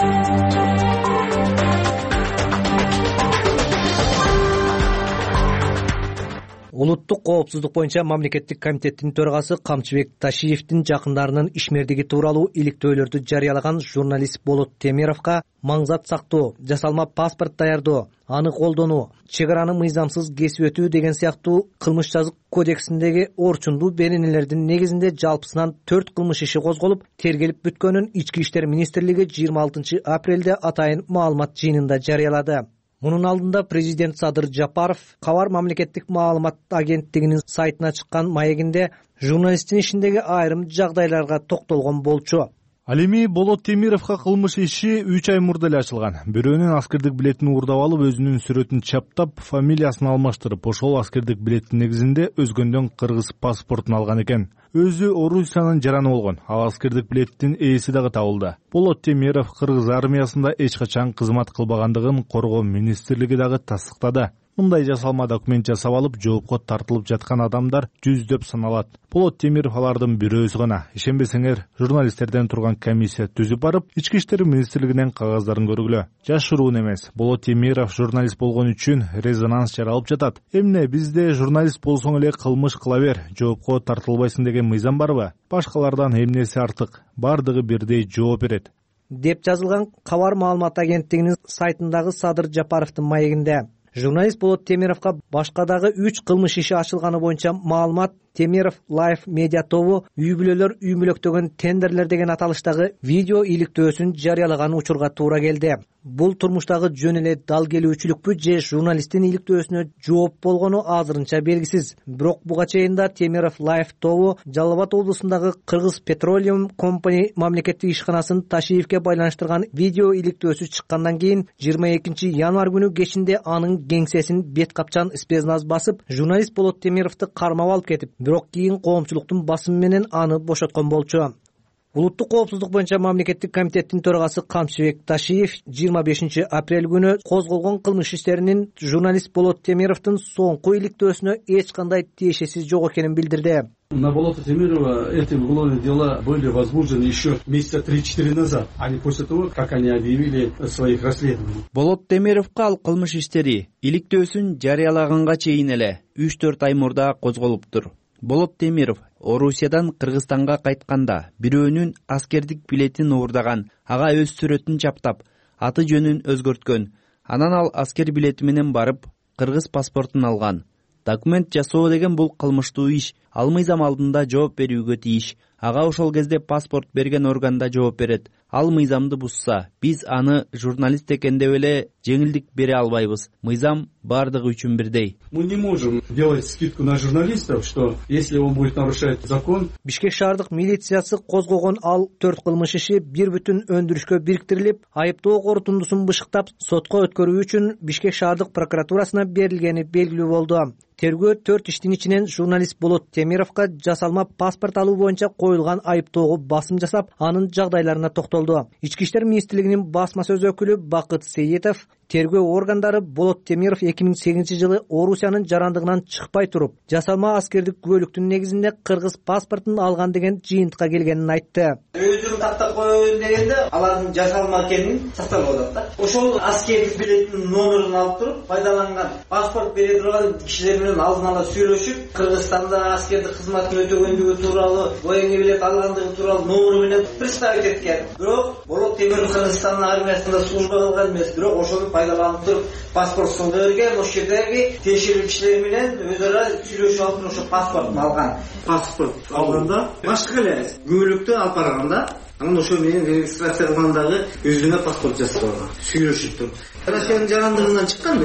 Улуттук коопсуздук боюнча мамлекеттик комитеттин төрагасы Камчыбек Ташиевдин жакындарынын ишмердиги тууралуу иликтөөлөрдү жарыялаган журналист Болот Темировго маңзат сактоо, жасалма паспорт даярдоо, аны колдонуу, чек араны мыйзамсыз кесип өтүү деген сыяктуу кылмыш жазык кодексиндеги орчундуу беренелердин негизинде жалпысынан төрт кылмыш иши козголуп, тергелип бүткөнүн Ички иштер министрлиги жыйырма алтынчы апрелде атайын маалымат жыйынында жарыялады. Мунун алдында президент Садыр Жапаров Кабар мамлекеттик маалымат агенттигинин сайтына чыккан маегинде журналисттин ишиндеги айрым жагдайларга токтолгон болчу. Ал эми Болот Темировго кылмыш иши үч ай мурда эле ачылган. Бирөөнүн аскердик билетин уурдап алып, өзүнүн сүрөтүн чаптап, фамилиясын алмаштырып, ошол аскердик билеттин негизинде өзгөндөн кыргыз паспортун алган экен. Өзү Орусиянын жараны болгон. Ал аскердик билеттин ээси дагы табылды. Болот Темиров кыргыз армиясында эч качан кызмат кылбагандыгын Коргоо министрлиги дагы тастыктады. Мындай жасалма документ жасап алып, жоопко тартылып жаткан адамдар жүздөп саналат. Болот Темиров алардын бирөөсү гана. Ишенбесеңер, журналисттерден турган комиссия түзүп барып, Ички иштер министрлигинен кагаздарын көргүлө. Жашыруун эмес. Болот Темиров журналист болгон үчүн резонанс жаралып жатат. Эмне бизде журналист болсоң эле кылмыш кыла бер, жоопко тартылбайсың деген мыйзам барбы? Башкалардан эмнеси артык? Бардыгы бирдей жооп берет. Деп жазылган Кабар маалымат агенттигинин сайтындагы Садыр Жапаровдун маегинде. Журналист Болот Темировго башка дагы үч кылмыш иши ачылганы боюнча маалымат Темиров Life Media тобу үй бүлөлөр үй мүлөктөгөн тендерлер деген аталыштагы видео иликтөөсүн жарыялаган учурга туура келди. Бул турмуштагы жөн эле дал келүүчүлүкпү же журналисттин иликтөөсүнө жооп болгону азырынча белгисиз. Бирок буга чейин да Темиров Life тобу Жалал Абад облусундагы Кыргыз Petroleum Company мамлекеттик ишканасын Ташиевге байланыштырган видео иликтөөсү чыккандан кийин жыйырма экинчи январь күнү кечинде анын кеңсесин бет капчан спецназ басып, журналист Болот Темировду кармап алып кетип, бирок кийин коомчулуктун басымы менен аны бошоткон болчу. Улуттук коопсуздук боюнча мамлекеттик комитеттин төрагасы Камчыбек Ташиев жыйырма бешинчи апрель күнү козголгон кылмыш иштеринин журналист Болот Темировдун соңку иликтөөсүнө эч кандай тиешеси жок экенин билдирди. На Болота Темирова эти уголовные дела были возбуждены еще месяца три-четыре назад, а не после того, как они объявили своих расследований. Болот Темировго ал кылмыш иштери иликтөөсүн жарыялаганга чейин эле үч төрт ай мурда козголуптур. Болот Темиров Орусиядан Кыргызстанга кайтканда бирөөнүн аскердик билетин уурдаган, ага өз сүрөтүн чаптап, аты жөнүн өзгөрткөн. Анан ал аскер билети менен барып, кыргыз паспортун алган. Документ жасоо деген бул кылмыштуу иш. Ал мыйзам алдында жооп берүүгө тийиш. Ага ошол кезде паспорт берген органда жооп берет. Ал мыйзамды бузса, биз аны журналист экен деп эле жеңилдик бере албайбыз. Мыйзам бардыгы үчүн бирдей. Мы не можем делать скидку на журналистов, что если он будет нарушать закон. Бишкек шаардык милициясы козгогон ал төрт кылмыш иши бир бүтүн өндүрүшкө бириктирилип, айыптоо корутундусун бышыктап, сотко өткөрүү үчүн Бишкек шаардык прокуратурасына берилгени белгилүү болду. Тергөө төрт иштин ичинен журналист Болот Темировго жасалма паспорт алуу боюнча коюлган айыптоого басым жасап, анын жагдайларына токтолду. Ички иштер министрлигинин басма сөз өкүлү Бакыт Сейитов тергөө органдары Болот Темиров эки миң сегизинчи жылы Орусиянын жарандыгынан чыкпай туруп, жасалма аскердик күбөлүктүн негизинде кыргыз паспортун алган деген жыйынтыкка келгенин айтты. Өзүн тактап коюн дегенде алардын жасалма экенин сактап атат да. Ошол аскердик билеттин номерин алып туруп, пайдаланган паспорт бере турган кишилер менен алдын ала сүйлөшүп, Кыргызстанда аскердик кызматын өтөгөндүгү тууралуу, военный билет алгандыгы тууралуу номер менен представить эткен. Бирок Болот Темиров Кыргызстан армиясында служба кылган эмес, бирок ошону пайдаланып туруп паспортун берген, ошол жердеги тиешелүү кишилер менен өз ара сүйлөшүп алып туруп ошо паспортун алган. Паспорт алганда башка эле күбөлүктү алып барганда, анан ошо менен регистрация кылгандагы өзүнө паспорт жасап алган. Сүйлөшүп туруп. Россиянын жарандыгынан чыккан эмес.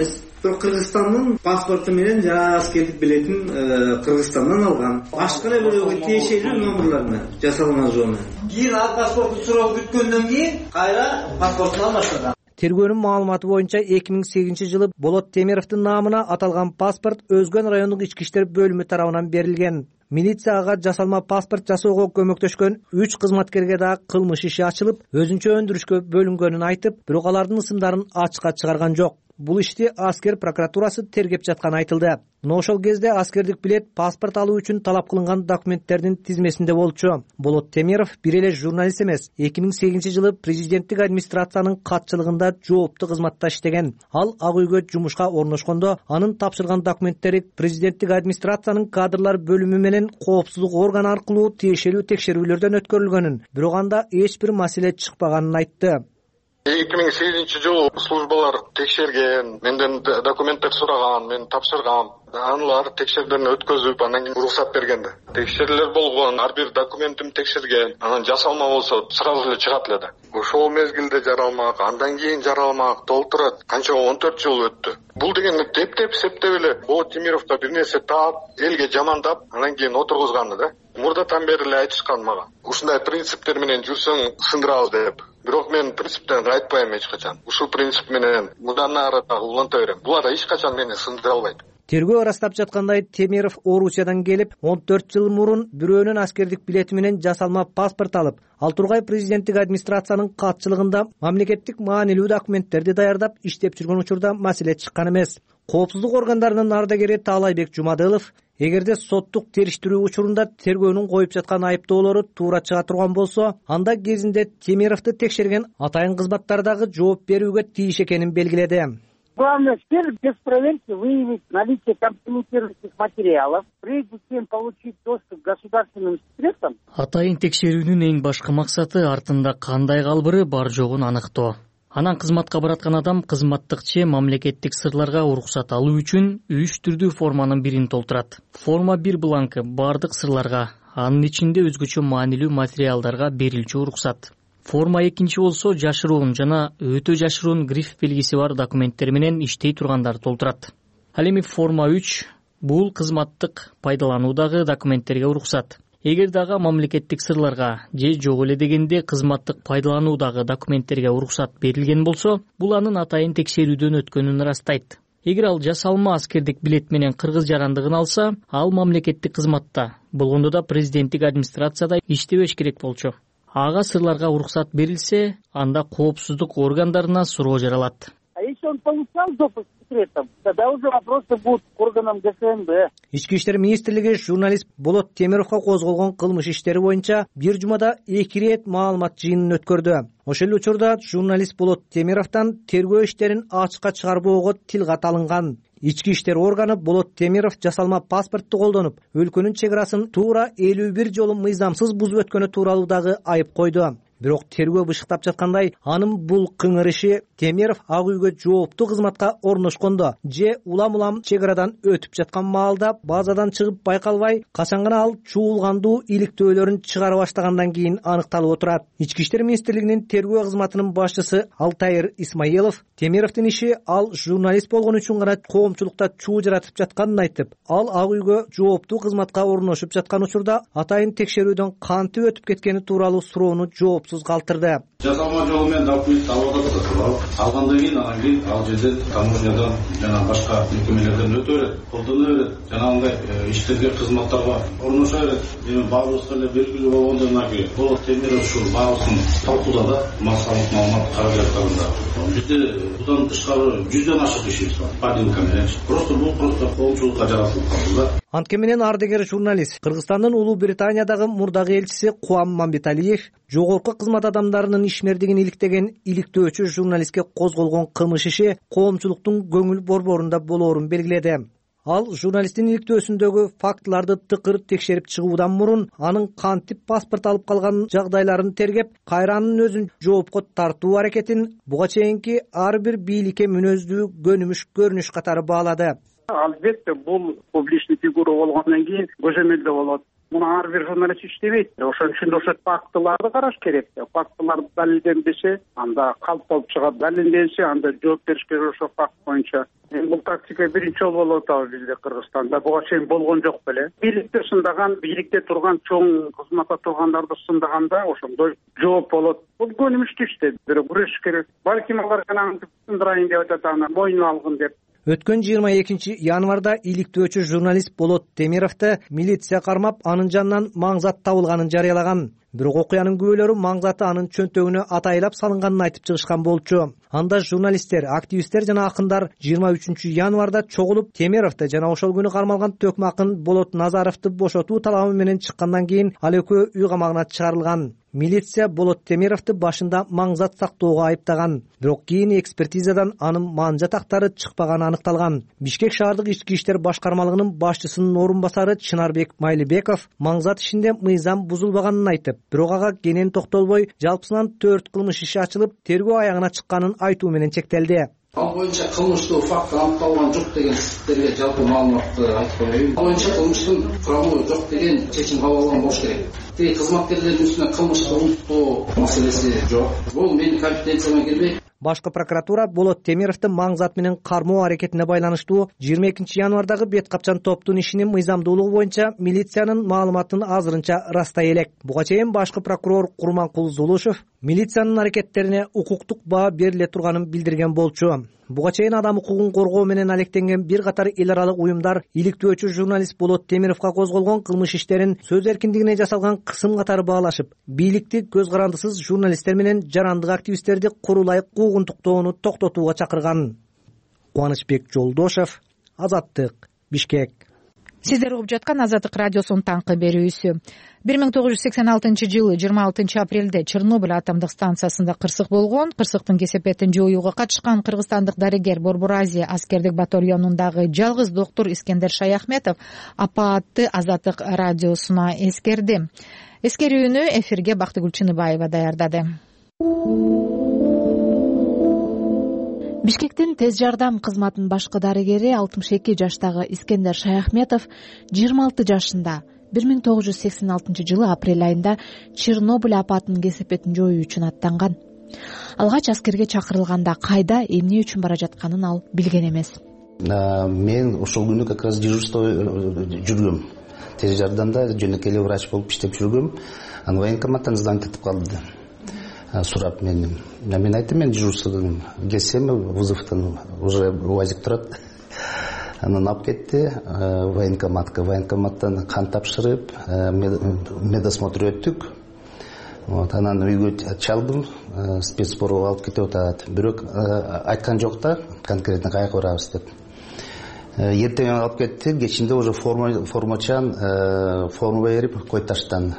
бирок Кыргызстандын паспорту менен жанагы аскердик билетин Кыргызстандан алган. Башка эле бирөөгө тиешелүү номерлар менен жасалган жол менен. Кийин ал паспортту сурап бүткөндөн кийин кайра паспортун алмаштырган. Тергөөнүн маалыматы боюнча эки миң сегизинчи жылы Болот Темировдун наамына аталган паспорт Өзгөн райондук ички иштер бөлүмү тарабынан берилген. Милицияга жасалма паспорт жасоого көмөктөшкөн үч кызматкерге да кылмыш иши ачылып, өзүнчө өндүрүшкө бөлүнгөнүн айтып, бирок алардын ысымдарын ачыкка чыгарган жок. Бул ишти аскер прокуратурасы тергеп жатканы айтылды. Но ошол кезде аскердик билет паспорт алуу үчүн талап кылынган документтердин тизмесинде болчу. Болот Темиров бир эле журналист эмес, эки миң сегизинчи жылы президенттик администрациянын катчылыгында жооптуу кызматта иштеген. Ал Ак үйгө жумушка орношкондо анын тапшырган документтери президенттик администрациянын кадрлар бөлүмү менен коопсуздук орган аркылуу тиешелүү текшерүүлөрдөн өткөрүлгөнүн, бирок анда эч бир маселе чыкпаганын айтты. эки миң сегизинчи жылы службалар текшерген, менден документтер сураган, мен тапшыргам. Аналар текшерүүдөн өткөзүп, анан кийин уруксат бергенди. Текшерүүлөр болгон, ар бир документим текшерген. Анан жасалма болсо сразу эле чыгат эле да. Ошол мезгилде жаралмак, андан кийин жаралмак толтурат. Канча он төрт жыл өттү. Бул деген тептеп септеп эле Болот Темировго бир нерсе таап, элге жамандап, анан кийин отургузганды да. Мурдатан бери эле айтышкан мага. Ушундай принциптер менен жүрсөң сындырабыз деп. Бирок мен принциптен кайтпайм эч качан. Ушул принцип менен мындан ары дагы уланта берем. Булар эч качан мени сындыра албайт. Тергөө ырастап жаткандай, Темиров Орусиядан келип, он төрт жыл мурун бирөөнүн аскердик билети менен жасалма паспорт алып, ал тургай президенттик администрациянын катчылыгында мамлекеттик маанилүү документтерди даярдап иштеп жүргөн учурда маселе чыккан эмес. Коопсуздук органдарынын ардагери Таалайбек Жумадылов, эгерде соттук териштирүү учурунда тергөөнүн коюп жаткан айыптоолору туура чыга турган болсо, анда кезинде Темировду текшерген атайын кызматтар дагы жооп берүүгө тийиш экенин белгиледи. Главное, теперь без проверки выявить наличие компрометирующих материалов, прежде чем получить доступ к государственным секретам. Атайын текшерүүнүн эң башкы максаты артында кандай калбыры бар жогун аныктоо. Анан кызматка бараткан адам кызматтык же мамлекеттик сырларга уруксат алуу үчүн үч түрдүү форманын бирин толтурат. Форма бир бланкы бардык сырларга, анын ичинде өзгөчө маанилүү материалдарга берилчү уруксат. Форма экинчи болсо жашыруун жана өтө жашыруун гриф белгиси бар документтер менен иштей тургандар толтурат. Ал эми форма үч бул кызматтык пайдалануудагы документтерге уруксат. Эгер дагы мамлекеттик сырларга же жок эле дегенде кызматтык пайдалануудагы документтерге уруксат берилген болсо, бул анын атайын текшерүүдөн өткөнүн ырастайт. Эгер ал жасалма аскердик билет менен кыргыз жарандыгын алса, ал мамлекеттик кызматта, болгондо да президенттик администрацияда иштебеш керек болчу. Ага сырларга уруксат берилсе, анда коопсуздук органдарына суроо жаралат. А если он получал допуск к секретам, тогда уже вопросы будут к органам ГСМБ. Ички иштер министрлиги журналист Болот Темировго козголгон кылмыш иштери боюнча бир жумада эки ирет маалымат жыйынын өткөрдү. Ошол эле учурда журналист Болот Темировдон тергөө иштерин ачыкка чыгарбоого тил кат алынган. Ички иштер органы Болот Темиров жасалма паспортту колдонуп, өлкөнүн чек арасын туура элүү бир жолу мыйзамсыз бузуп өткөнү тууралуу дагы айып койду. Бирок тергөө бышыктап жаткандай, анын бул кыңыр иши Темиров Ак үйгө жооптуу кызматка орношкондо же улам-улам чек арадан өтүп жаткан маалда базадан чыгып байкалбай, качан гана ал чуулгандуу иликтөөлөрүн чыгара баштагандан кийин аныкталып отурат. Ички иштер министрлигинин тергөө кызматынын башчысы Алтайыр Исмаилов Темировдун иши ал журналист болгон үчүн гана коомчулукта чуу жаратып жатканын айтып, ал Ак үйгө жооптуу кызматка орношуп жаткан учурда атайын текшерүүдөн кантип өтүп кеткени тууралуу суроону жооп калтырды. Жасалма жолу менен документ алып атат, алгандан кийин анан кийин ал жерде таможнядан жана башка мекемелерден өтө берет, колдоно берет, жанагындай иштерге, кызматтарга орноша берет. Эми баарыбызга эле белгилүү болгондон кийин Болот Темиров ушул баарысын талкуулада да массалык маалымат карап жатканда бизде будан тышкары жүздөн ашык ишибиз бар. Падилка менен просто бул просто коомчулукка жаратылып калды да. Антке менен ардагер журналист Кыргызстандын Улуу Британиядагы мурдагы элчиси Куам Мамбеталиев жогорку кызмат адамдарынын ишмердигин иликтеген иликтөөчү журналистке козголгон кылмыш иши коомчулуктун көңүл борборунда болоорун белгиледи. Ал журналисттин иликтөөсүндөгү фактыларды тыкыр текшерип чыгуудан мурун анын кантип паспорт алып калган жагдайларын тергеп, кайра анын өзүн жоопко тартуу аракетин буга чейинки ар бир бийликке мүнөздүү көнүмүш көрүнүш катары баалады. Албетте бул публичный фигура болгондон кийин көзөмөлдөө болот. муну ар бир журналист иштебейт. Ошон үчүн ошо фактыларды караш керек. Фактылар далилденбесе, анда калп болуп чыгат. Далилденсе, анда жооп бериш керек ошол факт боюнча. Бул тактика биринчи жолу болуп атабы бизде Кыргызстанда. Буга чейин болгон жок беле. Бийликте сындаган, бийликте турган чоң кызматта тургандарды сындаганда ошондой жооп болот. Бул көнүмүштүү иште, бирок күрөшүш керек. Балким алар жанагынтип сындырайын деп атат, аны мойнуна алгын деп. Өткөн жыйырма экинчи январда иликтөөчү журналист Болот Темировду милиция кармап, анын жанынан маңзат табылганын жарыялаган. Бирок окуянын күбөлөрү маңзаты анын чөнтөгүнө атайлап салынганын айтып чыгышкан болчу. Анда журналисттер, активисттер жана акындар жыйырма үчүнчү январда чогулуп Темировду жана ошол күнү кармалган төкмө акын Болот Назаровду бошотуу талабы менен чыккандан кийин ал экөө үй камагына чыгарылган. Милиция Болот Темировду башында маңзат сактоого айыптаган. Бирок кийин экспертизадан анын ман жатактары чыкпаганы аныкталган. Бишкек шаардык ички иштер башкармалыгынын башчысынын орун басары Чынарбек Майлыбеков маңзат ишинде мыйзам бузулбаганын айтып, бирок ага кенен токтолбой, жалпысынан төрт кылмыш иши ачылып, тергөө аягына чыкканын айтуу менен чектелди. Ал боюнча кылмыштуу факт аныкталган жок деген сиздерге жалпы маалыматты айтып коеюн. Ал боюнча кылмыштын курамы жок деген чечим кабыл алган болуш керек. Тиги кызматкерлердин үстүнө кылмышты унуттоо маселеси жок. Бул менин компетенцияма кирбейт. Башкы прокуратура Болот Темировду маңзат менен кармоо аракетине байланыштуу жыйырма экинчи январдагы бет капчан топтун ишинин мыйзамдуулугу боюнча милициянын маалыматын азырынча ырастай элек. Буга чейин башкы прокурор Курманкул Зулушев милициянын аракеттерине укуктук баа бериле турганын билдирген болчу. Буга чейин адам укугун коргоо менен алектенген бир катар эл аралык уюмдар иликтөөчү журналист Болот Темировго козголгон кылмыш иштерин сөз эркиндигине жасалган кысым катары баалашып, бийликти көз карандысыз журналисттер менен жарандык активисттерди курулай куугунтуктоону токтотууга чакырган. Кубанычбек Жолдошев, Азаттык, Бишкек. Сиздер угуп жаткан Азаттык радиосунун таңкы берүүсү. бир миң тогуз жүз сексен алтынчы жылы жыйырма алтынчы апрелде Чернобыль атомдук станциясында кырсык болгон. Кырсыктын кесепетин жоюуга катышкан кыргызстандык дарыгер Борбор Азия аскердик батальонундагы жалгыз доктур Искендер Шаяхметов апаатты Азаттык радиосуна эскерди. Эскерүүнү эфирге Бактыгүл Чыныбаева даярдады. Бишкектин тез жардам кызматынын башкы дарыгери алтымыш эки жаштагы Искендер Шаяхметов жыйырма алты жашында бир миң тогуз жүз сексен алтынчы жылы апрель айында Чернобыль апатынын кесепетин жоюу үчүн аттанган. Алгач аскерге чакырылганда кайда, эмне үчүн бара жатканын ал билген эмес. Мен ошол күнү как раз дежурство жүргөм. Тез жардамда жөнөкөй эле врач болуп иштеп жүргөм. Аны военкоматтан звонок кетип калды. Сурап мен. Мен айттым, мен дежурстводон келсем, вызовтан уже УАЗик турат. Анан алып кетти военкоматка. Военкоматтан кан тапшырып, медосмотр өттүк. Вот, анан үйгө чалдым, спецспору алып кетип атат. Бирок айткан жок да, конкретно каяка барабыз деп. Эртең алып кетти, кечинде уже формачан форма берип, Койташтан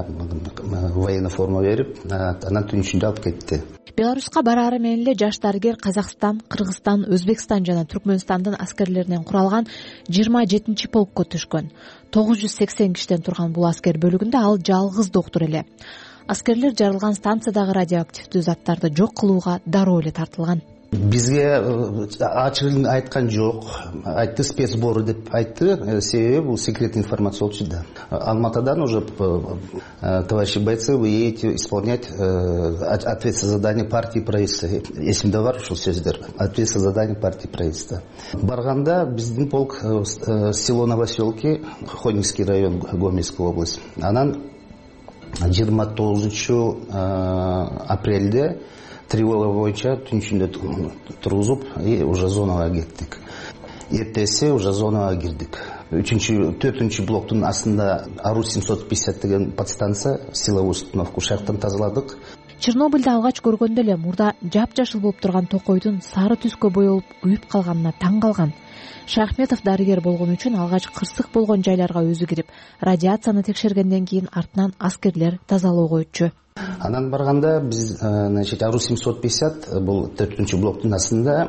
военный форма берип, анан түн ичинде алып кетти. Беларуска бараары менен эле жаш дарыгер Казакстан, Кыргызстан, Өзбекстан жана Түркмөнстандын аскерлеринен куралган жыйырма жетинчи полкко түшкөн. тогуз жүз сексен кишиден турган бул аскер бөлүгүндө ал жалгыз доктур эле. Аскерлер жарылган станциядагы радиоактивдүү заттарды жок кылууга дароо эле тартылган. Бизге ачыгын айткан жок. Айтты спецсбору деп айтты. Себеби бул секретный информация болчу да. Алматадан уже товарищи бойцы, вы едете исполнять ответственное задание партии и правительства. Эсимде бар ушул сөздөр. Ответственное задание партии и правительства. Барганда биздин полк село Новоселки, Хонинский район, Гомельская область. Анан жыйырма тогузунчу апрелде тревога боюнча түн ичинде тургузуп, и уже зонага кеттик. Эртеси уже зонага кирдик. Үчүнчү, төртүнчү блоктун астында Ару семьсот пятьдесят деген подстанция, силовую установку шахтан тазаладык. Чернобыльды алгач көргөндө эле мурда жапжашыл болуп турган токойдун сары түскө боелуп күйүп калганына таң калган. Шаяхметов дарыгер болгон үчүн алгач кырсык болгон жайларга өзү кирип, радиацияны текшергенден кийин артынан аскерлер тазалоого өтчү. Анан барганда биз, значит, Ару семьсот пятьдесят бул төртүнчү блоктун астында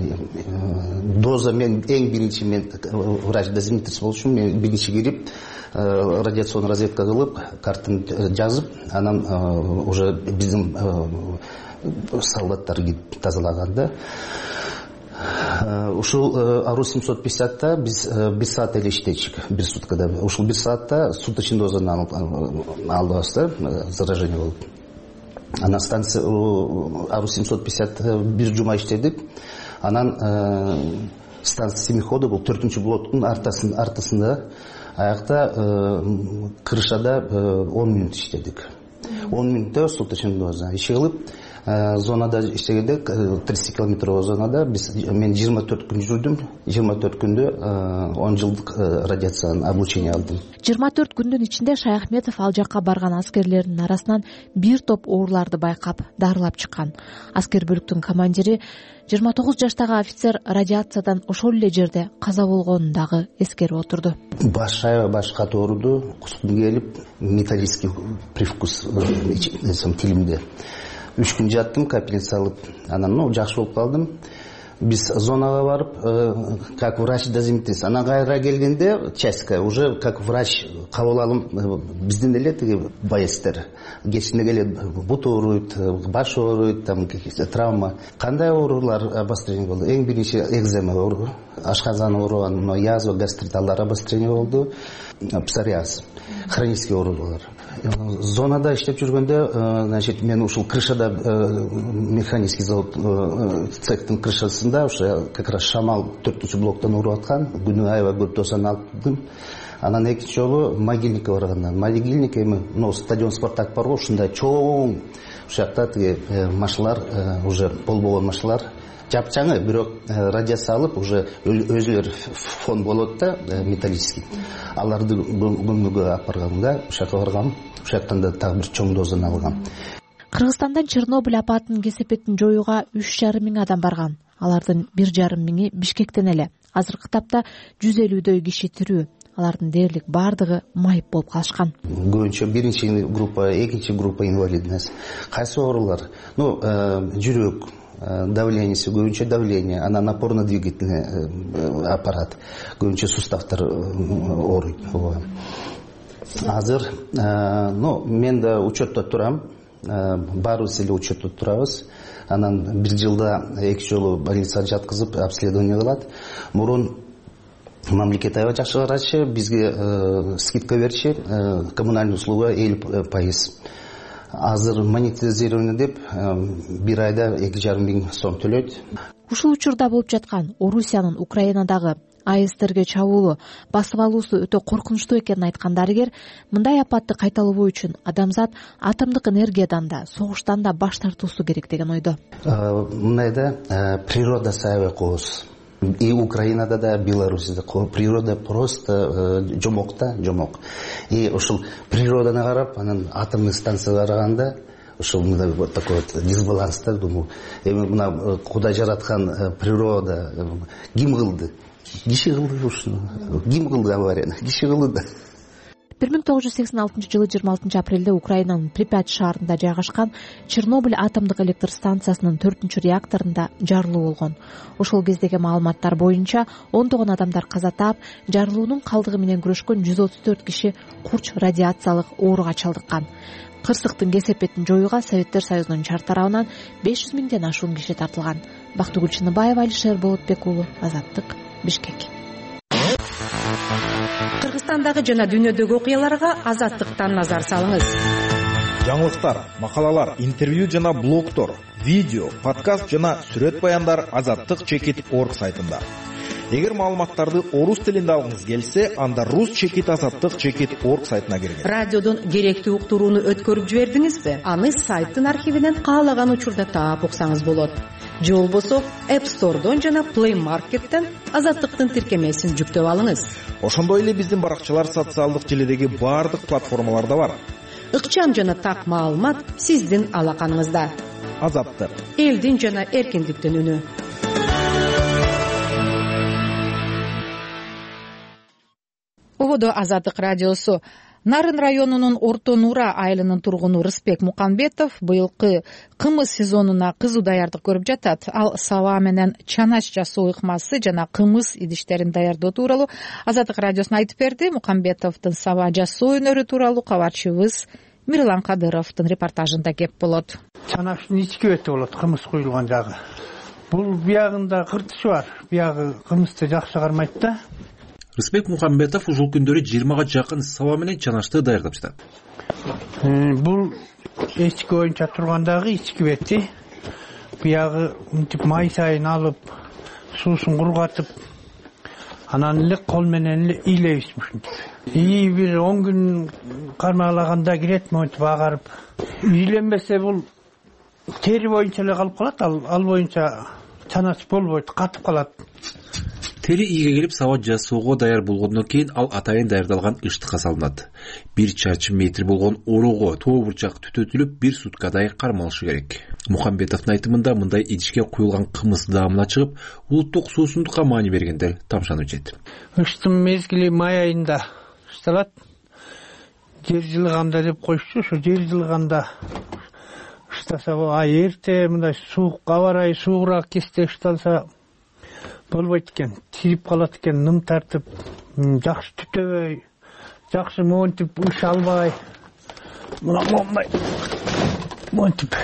доза, мен эң биринчи, мен врач дозиметрчи болчумун, мен биринчи кирип радиационный разведка кылып, картаны жазып, анан уже биздин солдаттар тазалаганда ушул ару семьсот пятьдесятта биз бир саат эле иштейчүк, бир суткада. Ушул бир саатта суточный дозаны алдыбыз да, заражение болуп. Анан станция ару семьсот пятьдесят бир жума иштедик. Анан станция семихода бул төртүнчү блоктун артасында, аякта крышада он мүнөт иштедик. он мүнөттө суточный доза иши кылып, зонада иштегенде тридцать километровый зонада биз мен жыйырма төрт күн жүрдүм. жыйырма төрт күндө он жылдык радиациялык облучение алдым. жыйырма төрт күндүн ичинде Шайахметов ал жакка барган аскерлердин арасынан бир топ ооруларды байкап, дарылап чыккан. Аскер бөлүктүн командири жыйырма тогуз жаштагы офицер радиациядан ошол эле жерде каза болгонун дагы эскерип отурду. Баш аябай баш катуу ооруду, кускум келип, металлический привкус тилимде. Үч күн жаттым, капельница алып, анан ну жакшы болуп калдым. Биз зонага барып, как врач дозиметрис. Анан кайра келгенде частька уже как врач кабыл алым биздин эле тиги боецтер. Кечинде келет, бут ооруйт, баш ооруйт, там травма. Кандай оорулар обострение болду? Эң биринчи экзема оору, ашказан ооруган, язва, гастрит алар обострение болду. Псориаз, хронический оорулар. Зонада иштеп жүргөндө, значит, мен ушул крышада, механический завод цехтин крышасында ушу как раз шамал төртүнчү блоктон уруп аткан. Күнү аябай көп дозаны алдым. Анан экинчи жолу могильникке баргандан. Могильник эми, ну, стадион Спартак бар го, ушундай чоң. Ушул жакта тиги машиналар, уже болбогон машиналар жапчаңы, бирок радиация алып, уже өзүлөр фон болот да, металлический. Аларды көмөггө алып баргам да, ушул жака баргам. Ушул жактан да так бир чоң дозаны алгам. Кыргызстандан Чернобыль апатынын кесепетин жоюуга үч жарым миң адам барган. Алардын бир жарым миңи Бишкектен эле. Азыркы тапта жүз элүүдөй киши тирүү. Алардын дээрлик бардыгы майып болуп калышкан. Көбүнчө биринчи группа, экинчи группа инвалидность. Кайсы оорулар? Ну, жүрөк давлениеси, көбүнчө давление, анан опорно-двигательный аппарат, көбүнчө суставтар ооруйт. Азыр, ну, мен да учетто турам, баарыбыз эле учетто турабыз. Анан бир жылда эки жолу больницага жаткызып обследование кылат. Мурун мамлекет аябай жакшы карачы, бизге скидка берчи, коммунальный услуга элүү пайыз. Азыр монетизирование деп бир айда эки жарым миң сом төлөйт. Ушул учурда болуп жаткан Орусиянын Украинадагы АЭСтерге чабуулу, басып алуусу өтө коркунучтуу экенин айткан дарыгер, мындай апатты кайталабоо үчүн адамзат атомдук энергиядан да, согуштан да баш тартуусу керек деген ойдо. Мындайда природа аябай кооз. И Украинада да, Беларусьда природа просто жомок да, жомок. И ушул природаны карап, анан атомный станцияга караганда, ушул мындай вот такой вот дисбаланс да, думаю. Эми мына Кудай жараткан природа ким кылды? Киши кылды ушуну. Ким кылды аварияны? Киши кылды да. бир миң тогуз жүз сексен алтынчы жылы жыйырма алтынчы апрелде Украинанын Припять шаарында жайгашкан Чернобыль атомдук электр станциясынын төртүнчү реакторунда жарылуу болгон. Ошол кездеги маалыматтар боюнча ондогон адамдар каза таап, жарылуунун калдыгы менен күрөшкөн жүз отуз төрт киши курч радиациялык ооруга чалдыккан. Кырсыктын кесепетин жоюуга Советтер Союзунун чар тарабынан беш жүз миңден ашуун киши тартылган. Бактыгүл Чыныбаева, Алишер Болотбек уулу, Азаттык, Бишкек. Кыргызстандагы жана дүйнөдөгү окуяларга Азаттыктан назар салыңыз. Жаңылыктар, макалалар, интервью жана блогтор, видео, подкаст жана сүрөт баяндар азаттык чекит точка орг сайтында. Эгер маалыматтарды орус тилинде алгыңыз келсе, анда рус чекит азаттык чекит точка орг сайтына киргиз. Радиодон керектүү уктурууну өткөрүп жибердиңизби? Аны сайттын архивинен каалаган учурда таап уксаңыз болот. Же болбосо App Store'дон жана Play Market'тен Азаттыктын тиркемесин жүктөп алыңыз. Ошондой эле биздин баракчалар социалдык желидеги баардык платформаларда бар. Ыкчам жана так маалымат сиздин алаканыңызда. Азаттык. Элдин жана эркиндиктин үнү. Ободо Азаттык радиосу. Нарын районунун Орто Нура айылынын тургуну Рыспек Мукамбетов быйылкы кымыз сезонуна кызуу даярдык көрүп жатат. Ал саба менен чанач жасоо ыкмасы жана кымыз идиштерин даярдоо тууралуу Азаттык радиосуна айтып берди. Мукамбетовдун саба жасоо өнөрү тууралуу кабарчыбыз Мирлан Кадыровдун репортажында кеп болот. Чаначтын ички бети болот, кымыз куюлган жагы. бул биягында кыртышы бар, биягы кымызды жакшы кармайт да. Рысбек Мухамбетов ушул күндөрү жыйырмага жакын саба менен чанашты даярдап жатат. Бул эчки боюнча тургандагы ички бети. Биягы мынтип май сайын алып, суусун кургатып, анан эле кол менен эле ыйлайбыз ушинтип. И бир он күн кармалаганда кирет монтип агарып. Үйленбесе бул тери боюнча эле калып калат, ал ал боюнча чанасы болбойт, катып калат. Тери ийге келип саба жасоого даяр болгондон кийин ал атайын даярдалган ыштыкка салынат. Бир чарчы метр болгон орого тоо бурчак түтөтүлүп, бир суткадай кармалышы керек. Мухамбетовдун айтымында мындай идишке куюлган кымыз даамына чыгып, улуттук суусундукка маани бергендер тамшанып жет. Ыштын мезгили май айында ышталат. Жер жылганда деп коюшчу, ошо жер жылганда ыштаса ай эрте мындай суук аба ырайы суугураак кезде ышталса болбойт экен, тирип калат экен, ным тартып, жакшы түтөбөй, жакшы монтип ыш албай, мына мондай монтип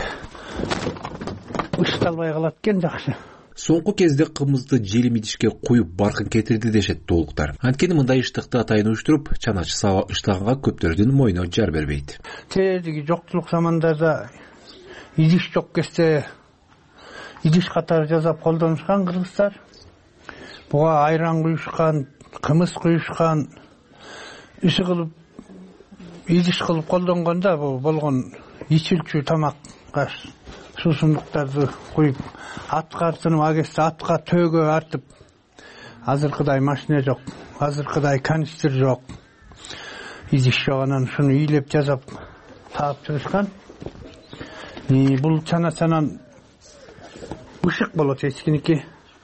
ышталбай калат экен жакшы. Соңку кезде кымызды желим идишке куюп баркын кетирди дешет тоолуктар. Анткени мындай ыштыкты атайын уюштуруп, чаначы саба ыштаганга көптөрдүн мойну жар бербейт. Тээдиги жоктулук замандарда идиш жок кезде идиш катары жасап колдонушкан кыргыздар. Буга айран куюшкан, кымыз куюшкан, иши кылып, идиш кылып колдонгондо бул болгон ичилчү тамакка суусундуктарды куюп, атка артынып, агесте атка төөгө артып, азыркыдай машина жок, азыркыдай канистр жок, идиш жок, анан ушуну ыйлеп жасап таап чыгышкан. Бул чана-чанан бышык болот эчкиники.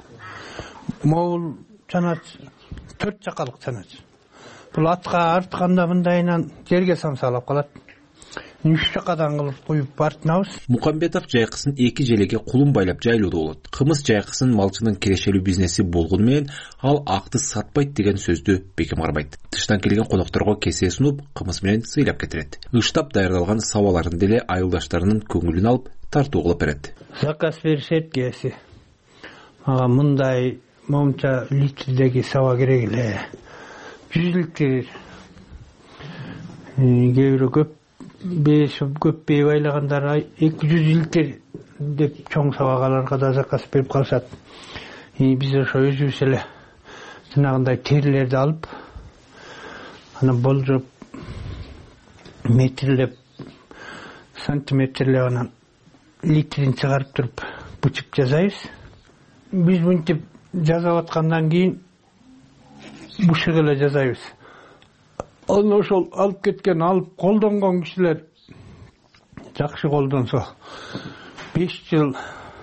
Могул чанач төрт чакалык чанач. Бул атка артканда мындайынан жерге самсалап калат. Үч чакадан кылып куюп артынабыз. Мухамбетов жайкысын эки желеге кулун байлап жайлоодо болот. Кымыз жайкысын малчынын кирешелүү бизнеси болгону менен ал акты сатпайт деген сөздү бекем кармайт. Тыштан келген конокторго кесе сунуп, кымыз менен сыйлап кетирет. Ыштап даярдалган сабаларын деле айылдаштарынын көңүлүн алып тартуу кылып берет. Заказ беришет кээси. Ага мындай момча литрдеги саба керек эле. жүз литр. Кээ бирөө көп беш көппей байлагандар эки жүз литр деп чоң сабагаларга да заказ берип калышат. Биз ошо өзүбүз эле жанагындай терилерди алып, анан болжоп метрлеп, сантиметрлеп анан литрин чыгарып туруп бычып жасайбыз. Биз мынтип жасап аткандан кийин бушык эле жасайбыз. Аны ошол алып кеткен, алып колдонгон кишилер жакшы колдонсо беш жыл,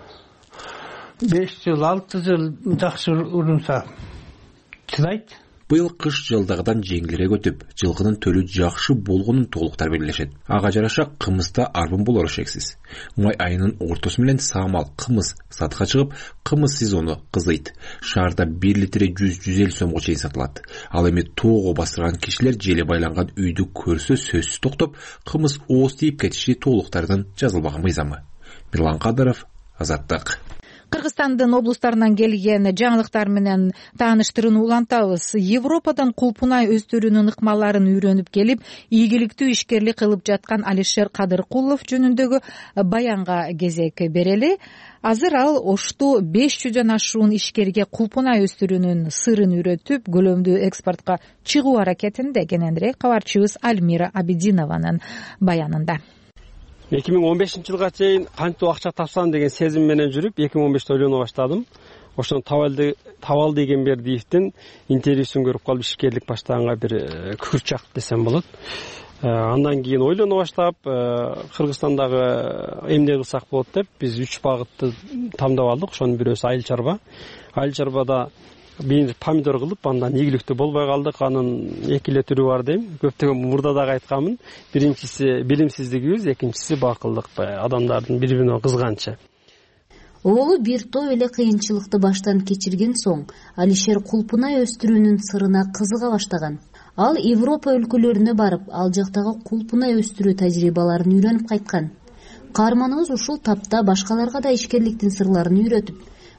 беш жыл, алты жыл жакшы урунса чыдайт. Быйыл кыш жылдагыдан жеңилирээк өтүп, жылкынын төлү жакшы болгонун толуктар белгилешет. Ага жараша кымызда арбын болору шексиз. Май айынын ортосу менен саамал кымыз сатка чыгып, кымыз сезону кызыйт. Шаарда бир литри жүз жүз элүү сомго чейин сатылат. Ал эми тоого бастырган кишилер желе байланган үйдү көрсө сөзсүз токтоп, кымыз ооз тийип кетиши толуктардын жазылбаган мыйзамы. Мирлан Кадыров, Азаттык. Кыргызстандын облустарынан келген жаңылыктар менен тааныштырууну улантабыз. Европадан кулпунай өстүрүүнүн ыкмаларын үйрөнүп келип, ийгиликтүү ишкерлик кылып жаткан Алишер Кадыркулов жөнүндөгү баянга кезек берели. Азыр ал Ошту беш жүздөн ашуун ишкерге кулпунай өстүрүүнүн сырын үйрөтүп, көлөмдүү экспортко чыгуу аракетинде. Кененирээк кабарчыбыз Альмира Абидинованын баянында. эки миң он бешинчи жылга чейин кантип акча тапсам деген сезим менен жүрүп, эки миң он беште ойлоно баштадым. Ошону Табал Эгембердиевдин интервьюсун көрүп калып ишкерлик баштаганга бир күкүрт жактып десем болот. Андан кийин ойлоно баштап, Кыргызстандагы эмне кылсак болот деп биз үч багытты тандап алдык. Ошонун бирөөсү айыл чарба. Айыл чарбада бир помидор кылып, андан ийгиликтүү болбой калдык. Анын эки эле түрү бар дейм. Көптөгөн мурда дагы айтканмын. Биринчиси билимсиздигибиз, экинчиси бакылдык, адамдардын бири-бирине кызганычы. Оолу бир топ эле кыйынчылыкты баштан кечирген соң, Алишер кулпунай өстүрүүнүн сырына кызыга баштаган. Ал Европа өлкөлөрүнө барып, ал жактагы кулпунай өстүрүү тажрыйбаларын үйрөнүп кайткан. Каарманыбыз ушул тапта башкаларга да ишкерликтин сырларын үйрөтүп,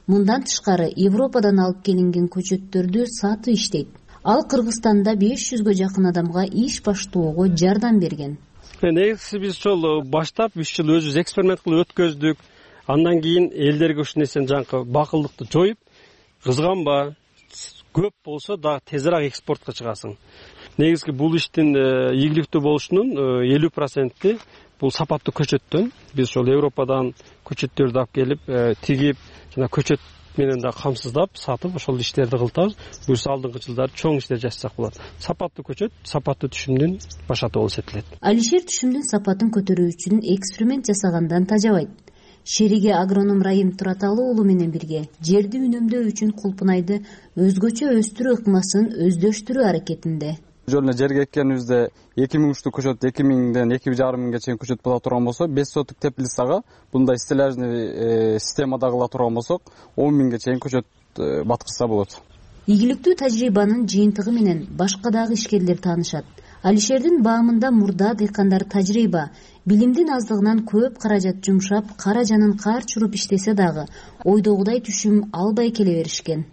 Мындан тышкары Европадан алып келинген көчөттөрдү сатып иштейт. Ал Кыргызстанда беш жүзгө жакын адамга иш баштоого жардам берген. Негизи биз ошол баштап үч жыл өзүбүз эксперимент кылып өткөздүк. Андан кийин элдерге ушул нерсени жанакы бакылдыкты жоюп, кызганба, көп болсо дагы тезирээк экспортко чыгасың. Негизги бул иштин ийгиликтүү болушунун элүү проценти бул сапаттуу көчөттөн. Биз ошол Европадан көчөттөрдү алып келип, тигип, жана көчөт менен да камсыздап, сатып ошол иштерди кылтабыз. Буюрса алдыңкы жылдары чоң иштер жасасак болот. Сапаттуу көчөт, сапаттуу түшүмдүн башаты болуп эсептелет. Алишер түшүмдүн сапатын көтөрүү үчүн эксперимент жасагандан тажабайт. Шериги агроном Райым Тураталы уулу менен бирге жерди үнөмдөө үчүн кулпунайды өзгөчө өстүрүү ыкмасын өздөштүрүү аракетинде. Жөн эле жерге эккенибизде эки миң үчтүк көчөт эки миңден эки жарым миңге чейин көчөт боло турган болсо, беш соток теплицага мындай стеллажный системада кыла турган болсок, он миңге чейин көчөт баткырса болот. Ийгиликтүү тажрыйбанын жыйынтыгы менен башка дагы ишкерлер таанышат. Алишердин баамында мурда дыйкандар тажрыйба, билимдин аздыгынан көп каражат жумшап, кара жанын кар чуруп иштесе дагы ойдогудай түшүм албай келе беришкен.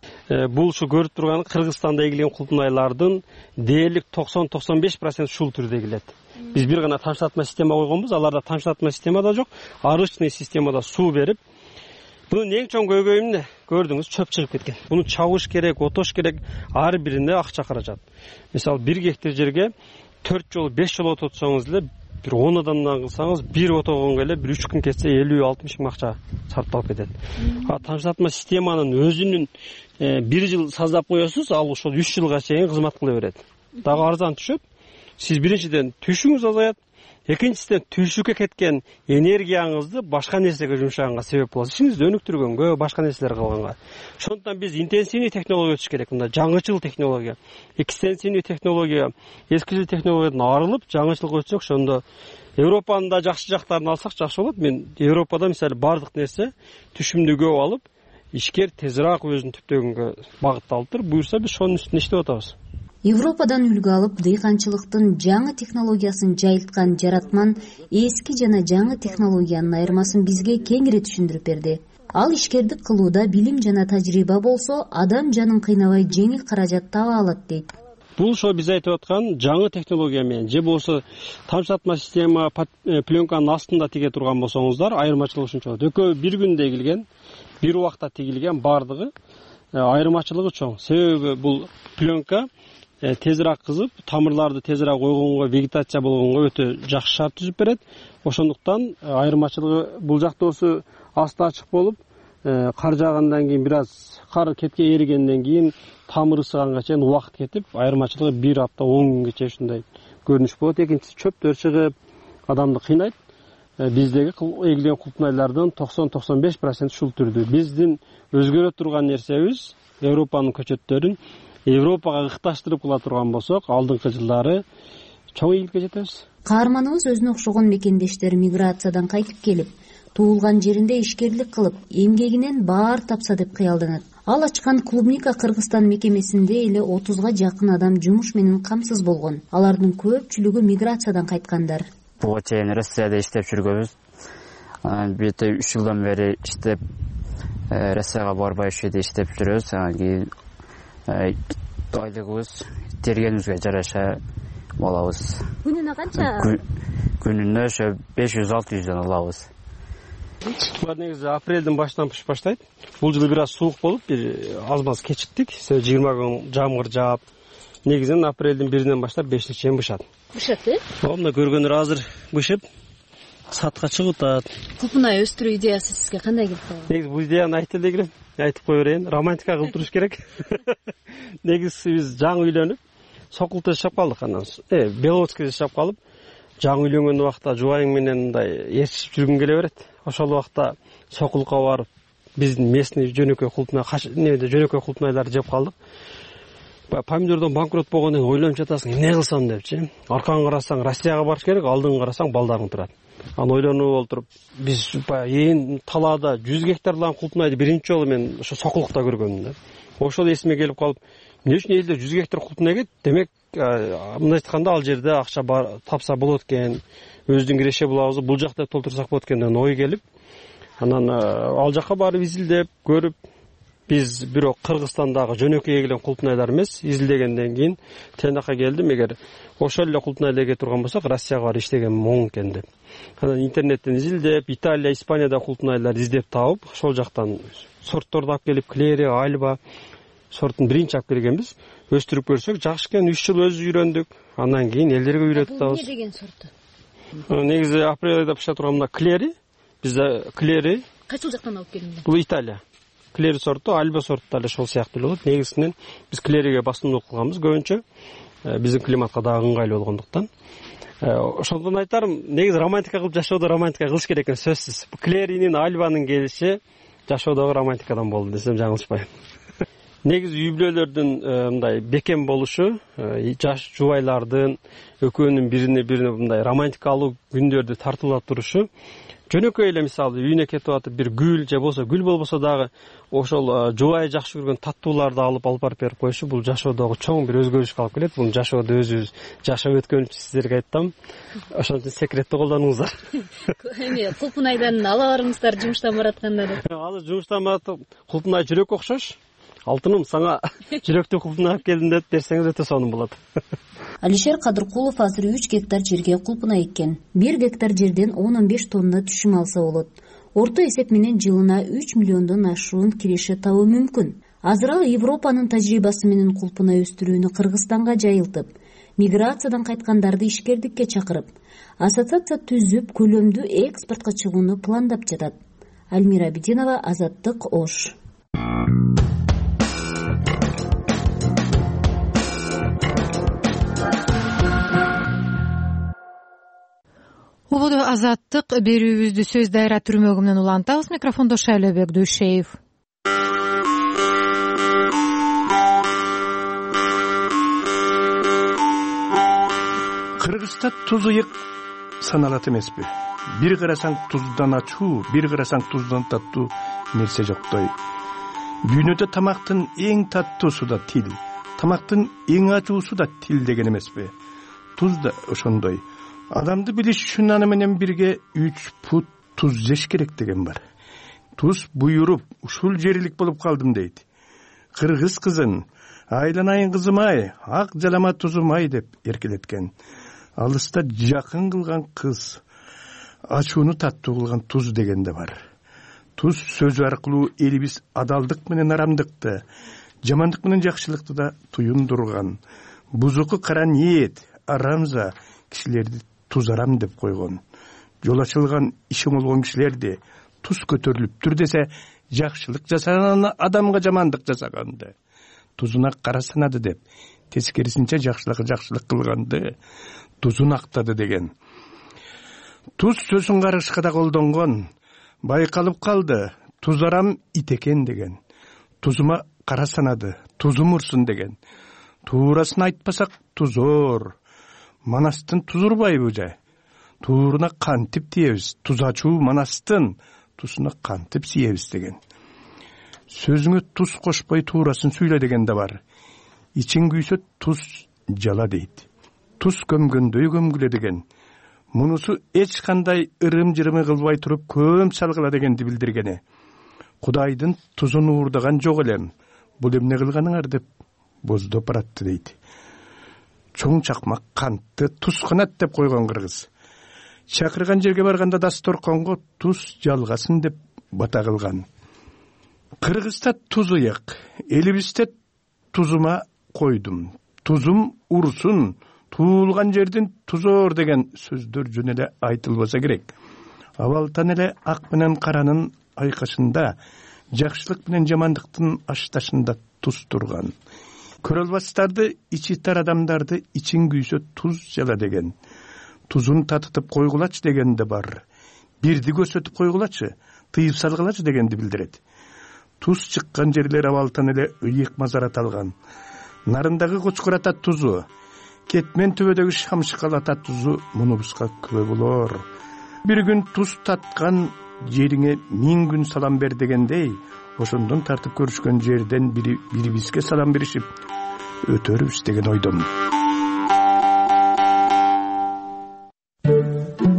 Бул ушу көрүп турган Кыргызстанда эгилген кулпунайлардын дээрлик токсон токсон беш процент ушул түрдө эгилет. Биз бир гана тамчылатма система койгонбуз, аларда тамчылатма система да жок, арычный системада суу берип. Бунун эң чоң көйгөйү эмне? Көрдүңүз, чөп чыгып кеткен. Муну чабыш керек, отош керек, ар бирине акча каражат. Мисалы бир гектар жерге төрт жолу беш жолу ототсоңуз эле, бир он адамдан кылсаңыз, бир отогонго эле бир үч күн кетсе элүү алтымыш миң акча сарпталып кетет. А тамчылатма системанын өзүнүн бир жыл саздап коесуз, ал ошол үч жылга чейин кызмат кыла берет. Дагы арзан түшөт. Сиз биринчиден түшүңүз азаят, экинчиден түшүккө кеткен энергияңызды башка нерсеге жумшаганга себеп болот. Ишиңизди өнүктүргөнгө, башка нерселер кылганга. Ошондуктан биз интенсивный технология өтүш керек. Мында жаңычыл технология, экстенсивный технология, эскичил технологиядан арылып, жаңычылга өтсөк, ошондо Европанын да жакшы жактарын алсак жакшы болот. Мен Европада мисалы бардык нерсе түшүмдү көп алып, ишкер тезирээк өзүн түптөгөнгө багытталыптыр. Буюрса биз ошонун үстүнө иштеп атабыз. Европадан үлгү алып, дыйканчылыктын жаңы технологиясын жайылткан жаратман эски жана жаңы технологиянын айырмасын бизге кеңири түшүндүрүп берди. Ал ишкердик кылууда билим жана тажрыйба болсо, адам жанын кыйнабай жеңил каражат таба алат дейт. Бул ошо биз айтып аткан жаңы технология менен же болсо тамчылатма система пленканын астында тиге турган болсоңуздар, айырмачылык ушунча болот. Экөө бир күндө тигилген, бир убакта тигилген бардыгы айырмачылыгы чоң. Себеби бул пленка тезирээк кызып, тамырларды тезирээк койгонго, вегетация болгонго өтө жакшы шарт түзүп берет. Ошондуктан айырмачылыгы бул жактоосу асты ачык болуп, кар жаагандан кийин бир аз кар кетке эригенден кийин тамыры сыганга чейин убакыт кетип, айырмачылыгы бир апта он күнгө чейин ушундай көрүнүш болот. Экинчиси чөптөр чыгып, адамды кыйнайт. Биздеги эгилген кулпунайлардын токсон токсон беш процент ушул түрдүү. Биздин өзгөрө турган нерсебиз Европанын көчөттөрүн Европага ыкташтырып кыла турган болсок, алдыңкы жылдары чоң ийгиликке жетебиз. Каарманыбыз өзүнө окшогон мекендештер миграциядан кайтып келип, туулган жеринде ишкерлик кылып, эмгегинен баар тапса деп кыялданат. Ал ачкан клубника Кыргызстан мекемесинде эле отузга жакын адам жумуш менен камсыз болгон. Алардын көпчүлүгү миграциядан кайткандар. Буга чейин Россияда иштеп жүргөнбүз. Бир үч жылдан бери иштеп, Россияга барбай ушул жерде иштеп жүрөбүз. Анан кийин айлыгыбыз тергенибизге жараша болобуз. Күнүнө канча? Күнүнө ошо беш жүз алты жүздөн алабыз. Булар негизи апрелдин башынан пышып баштайт. Бул жылы бир аз суук болуп, бир аз маз кечиктик. Себеби жыйырма күн жамгыр жаап, негизинен апрелдин биринен баштап бешине чейин бышат. Бышат, э? Мына көргөндөр азыр бышып, сатка чыгып атат. Кулпунай өстүрүү идеясы сизге кандай келди? Негизи бул идеяны айтты эле, айтып кое берейин. Романтика кылып туруш керек. Негизи биз жаңы үйлөнүп, Сокултта жашап калдык анан. Э, Беловодскийде жашап калып, жаңы үйлөнгөн убакта жубайың менен мындай ээрчишип жүргүм келе берет. Ошол убакта Сокулка барып, биздин местный жөнөкөй кулпунай, немеде жөнөкөй кулпунайларды жеп калдык. Помидордон банкрот болгондон кийин ойлонуп жатасың, эмне кылсам депчи. Аркаңа карасаң Россияга барыш керек, алдыңга карасаң балдарың турат. Анан ойлонуп олтуруп, биз ээн талаада жүз гектарланган кулпунайды биринчи жолу мен ошо Сокулукта көргөмүн да. Ошол эсиме келип калып, эмне үчүн элдер жүз гектар кулпунай экет? Демек, мындай айтканда ал жерде акча тапса болот экен, өзүнүн киреше булабызды бул жакта толтурсак болот экен деген ой келип, анан ал жака барып изилдеп көрүп, биз бирок Кыргызстандагы жөнөкөй эгилген кулпунайлар эмес, изилдегенден кийин тиянака келдим, эгер ошол эле кулпунайлар эге турган болсок, Россияга барып иштеген оң экен деп. Анан интернеттен изилдеп, Италия, Испанияда кулпунайлар издеп таап, ошол жактан сортторду алып келип, Клери, Альба сортун биринчи алып келгенбиз. Өстүрүп көрсөк, жакшы экен, үч жыл өзү үйрөндүк. Андан кийин элдерге үйрөтүп атабыз. Эмне деген сорту? Негизи апрель айда пышта турган мына Клери, бизде Клери. Кайсыл жактан алып келдиңер? Бул Италия. Клери сорту, Альба сорту да ошол сыяктуу болот. Негизинен биз Клериге басымдуулук кылганбыз көбүнчө. Биздин климатка дагы ыңгайлуу болгондуктан. Ошондон айтарым, негизи романтика кылып жашоодо романтика кылыш керек экен, сөзсүз. Клеринин, Альбанын келиши жашоодогу романтикадан болду десем жаңылышпайм. Негизи үй бүлөлөрдүн мындай бекем болушу, жаш жубайлардын экөөнүн бирине бирине мындай романтикалуу күндөрдү тартуулап турушу, жөнөкөй эле мисалы үйүнө кетип атып бир гүл же болсо гүл болбосо дагы ошол жубайы жакшы көргөн таттууларды алып алып барып берип коюшу, бул жашоодогу чоң бир өзгөрүшкө алып келет. Бул жашоодо өзүбүз жашап өткөнүп сиздерге айттым. Ошон үчүн секретти колдонуңуздар. Эми кулпунайдан ала барыңыздар жумуштан баратканда деп. Азыр жумуштан баратып, кулпунай жүрөк окшош. Алтыным, сага жүрөктү кулпунай алып келдим деп берсеңиз өтө сонун болот. Алишер Кадыркулов азыр үч гектар жерге кулпунай эккен. бир гектар жерден он он беш тонна түшүм алса болот. Орто эсеп менен жылына үч миллиондон ашуун киреше табуу мүмкүн. Азыр ал Европанын тажрыйбасы менен кулпунай өстүрүүнү Кыргызстанга жайылтып, миграциядан кайткандарды ишкердикке чакырып, ассоциация түзүп, көлөмдүү экспортко чыгууну пландап жатат. Альмира Абидинова, Азаттык, Ош. Убуду Азаттык берүүбүздү сөз дайра түрмөгү менен улантабыз. Микрофондо Шайлебек Дүйшеев. Кыргызста туз ыйык саналат эмеспи? Бир карасаң туздан ачуу, бир карасаң туздан таттуу нерсе жоктой. Дүйнөдө тамактын эң таттуусу да тил, тамактын эң ачуусу да тил деген эмеспи? Туз да ошондой. Адамды билиш үчүн аны менен бирге үч пут туз жеш керек деген бар. Туз буйруп, ушул жерилик болуп калдым дейт. Кыргыз кызын, айланайын кызым-ай, ак жалама тузум-ай деп эркелеткен. Алыста жакын кылган кыз, ачууну таттуу кылган туз деген да бар. Туз сөзү аркылуу элибиз адалдык менен арамдыкты, жамандык менен жакшылыкты да туюндурган. Бузуку кара ниет, арамза кишилерди туз арам деп койгон. Жол ачылган, иши болгон кишилерди туз көтөрүлүптүр десе, жакшылык жасаган адамга жамандык жасаганды тузуна кара санады деп, тескерисинче жакшылыкка жакшылык кылганды тузун актады деген. Туз сөзүн карышка да колдонгон. Байкалып калды, туз арам ит экен деген. Тузума кара санады, тузум урсун деген. Туурасын айтпасак тузор. Манастын туз урбайбы же? Тууруна кантип тиебиз? Туз ачуу манастын тузуна кантип сиебиз деген. Сөзүңө туз кошпой туурасын сүйлө деген да бар. Ичиң күйсө туз жала дейт. Туз көмгөндөй көмгүлө деген. Мунусу эч кандай ырым-жырымы кылбай туруп көм салгыла дегенди билдиргени. Кудайдын тузун уурдаган жок элем. Бул эмне кылганыңар деп боздоп баратты дейт. Чоң чакмак кантты туз канат деп койгон кыргыз. Чакырган жерге барганда дасторконго туз жалгасын деп бата кылган. Кыргызда туз ыйык, элибизде тузума койдум, тузум урсун, туулган жердин тузор деген сөздөр жөн эле айтылбаса керек. Абалтан эле ак менен каранын айкашында, жакшылык менен жамандыктын ашташында туз турган. Көрө албастарды, ичи тар адамдарды ичиң күйсө туз жала деген. Тузун татытып койгулачы деген де бар. Бирди көрсөтүп койгулачы, тыйып салгылачы дегенди билдирет. Туз чыккан жерлер абалтан эле ыйык мазарат алган. Нарындагы кочкор ата тузу, кетмен төбөдөгү шамшыкал ата тузу мунубузга күбө болор. Бир күн туз таткан жериңе миң күн салам бер дегендей, ошондон тартып көрүшкөн жерден бири бирибизге салам беришип өтөрүбүз деген ойдомун.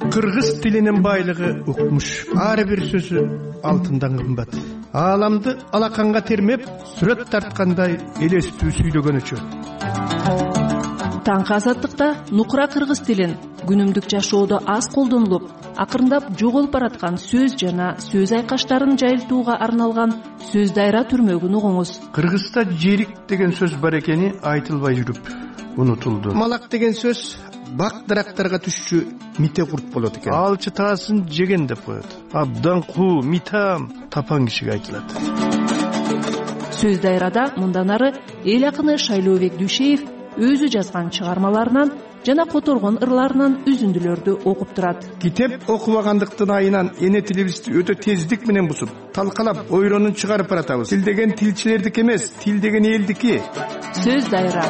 кыргыз тилинин байлыгы укмуш, ар бир сөзү алтындан кымбат. Ааламды алаканга термеп, сүрөт тарткандай элестүү сүйлөгөнүчө. Таңкы азаттыкта нукура кыргыз тилин күнүмдүк жашоодо аз колдонулуп, акырындап жоголуп бараткан сөз жана сөз айкаштарын жайылтууга арналган сөз дайра түрмөгүн угуңуз. Кыргызда жерик деген сөз бар экени айтылбай жүрүп унутулду. Малак деген сөз бак дарактарга түшчү мите курт болот экен. Алчы таасын жеген деп коет. Абдан куу, митам тапан кишиге айтылат. Сөз дайрада мындан ары эл акыны Шайлообек Дүйшеев өзү жазган чыгармаларынан жана которгон ырларынан үзүндүлөрдү окуп турат. Китеп окубагандыктын айынан эне тилибизди өтө тездик менен бусуп, талкалап, ойронун чыгарып баратабыз. Тил деген тилчилердики эмес, тил деген элдики. Сөз дайра.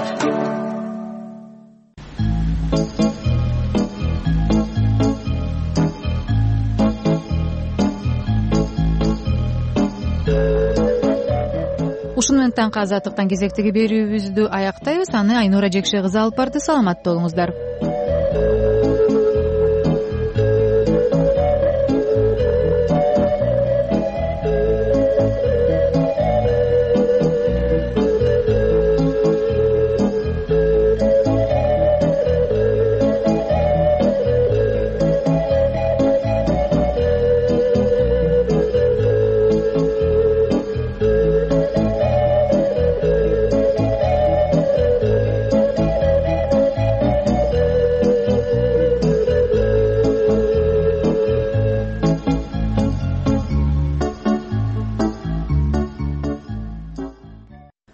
Ушун менен таңкы азаттыктан кезектеги берүүбүздү аяктайбыз. Аны Айнура Жекше кызы алып барды. Саламатта болуңуздар.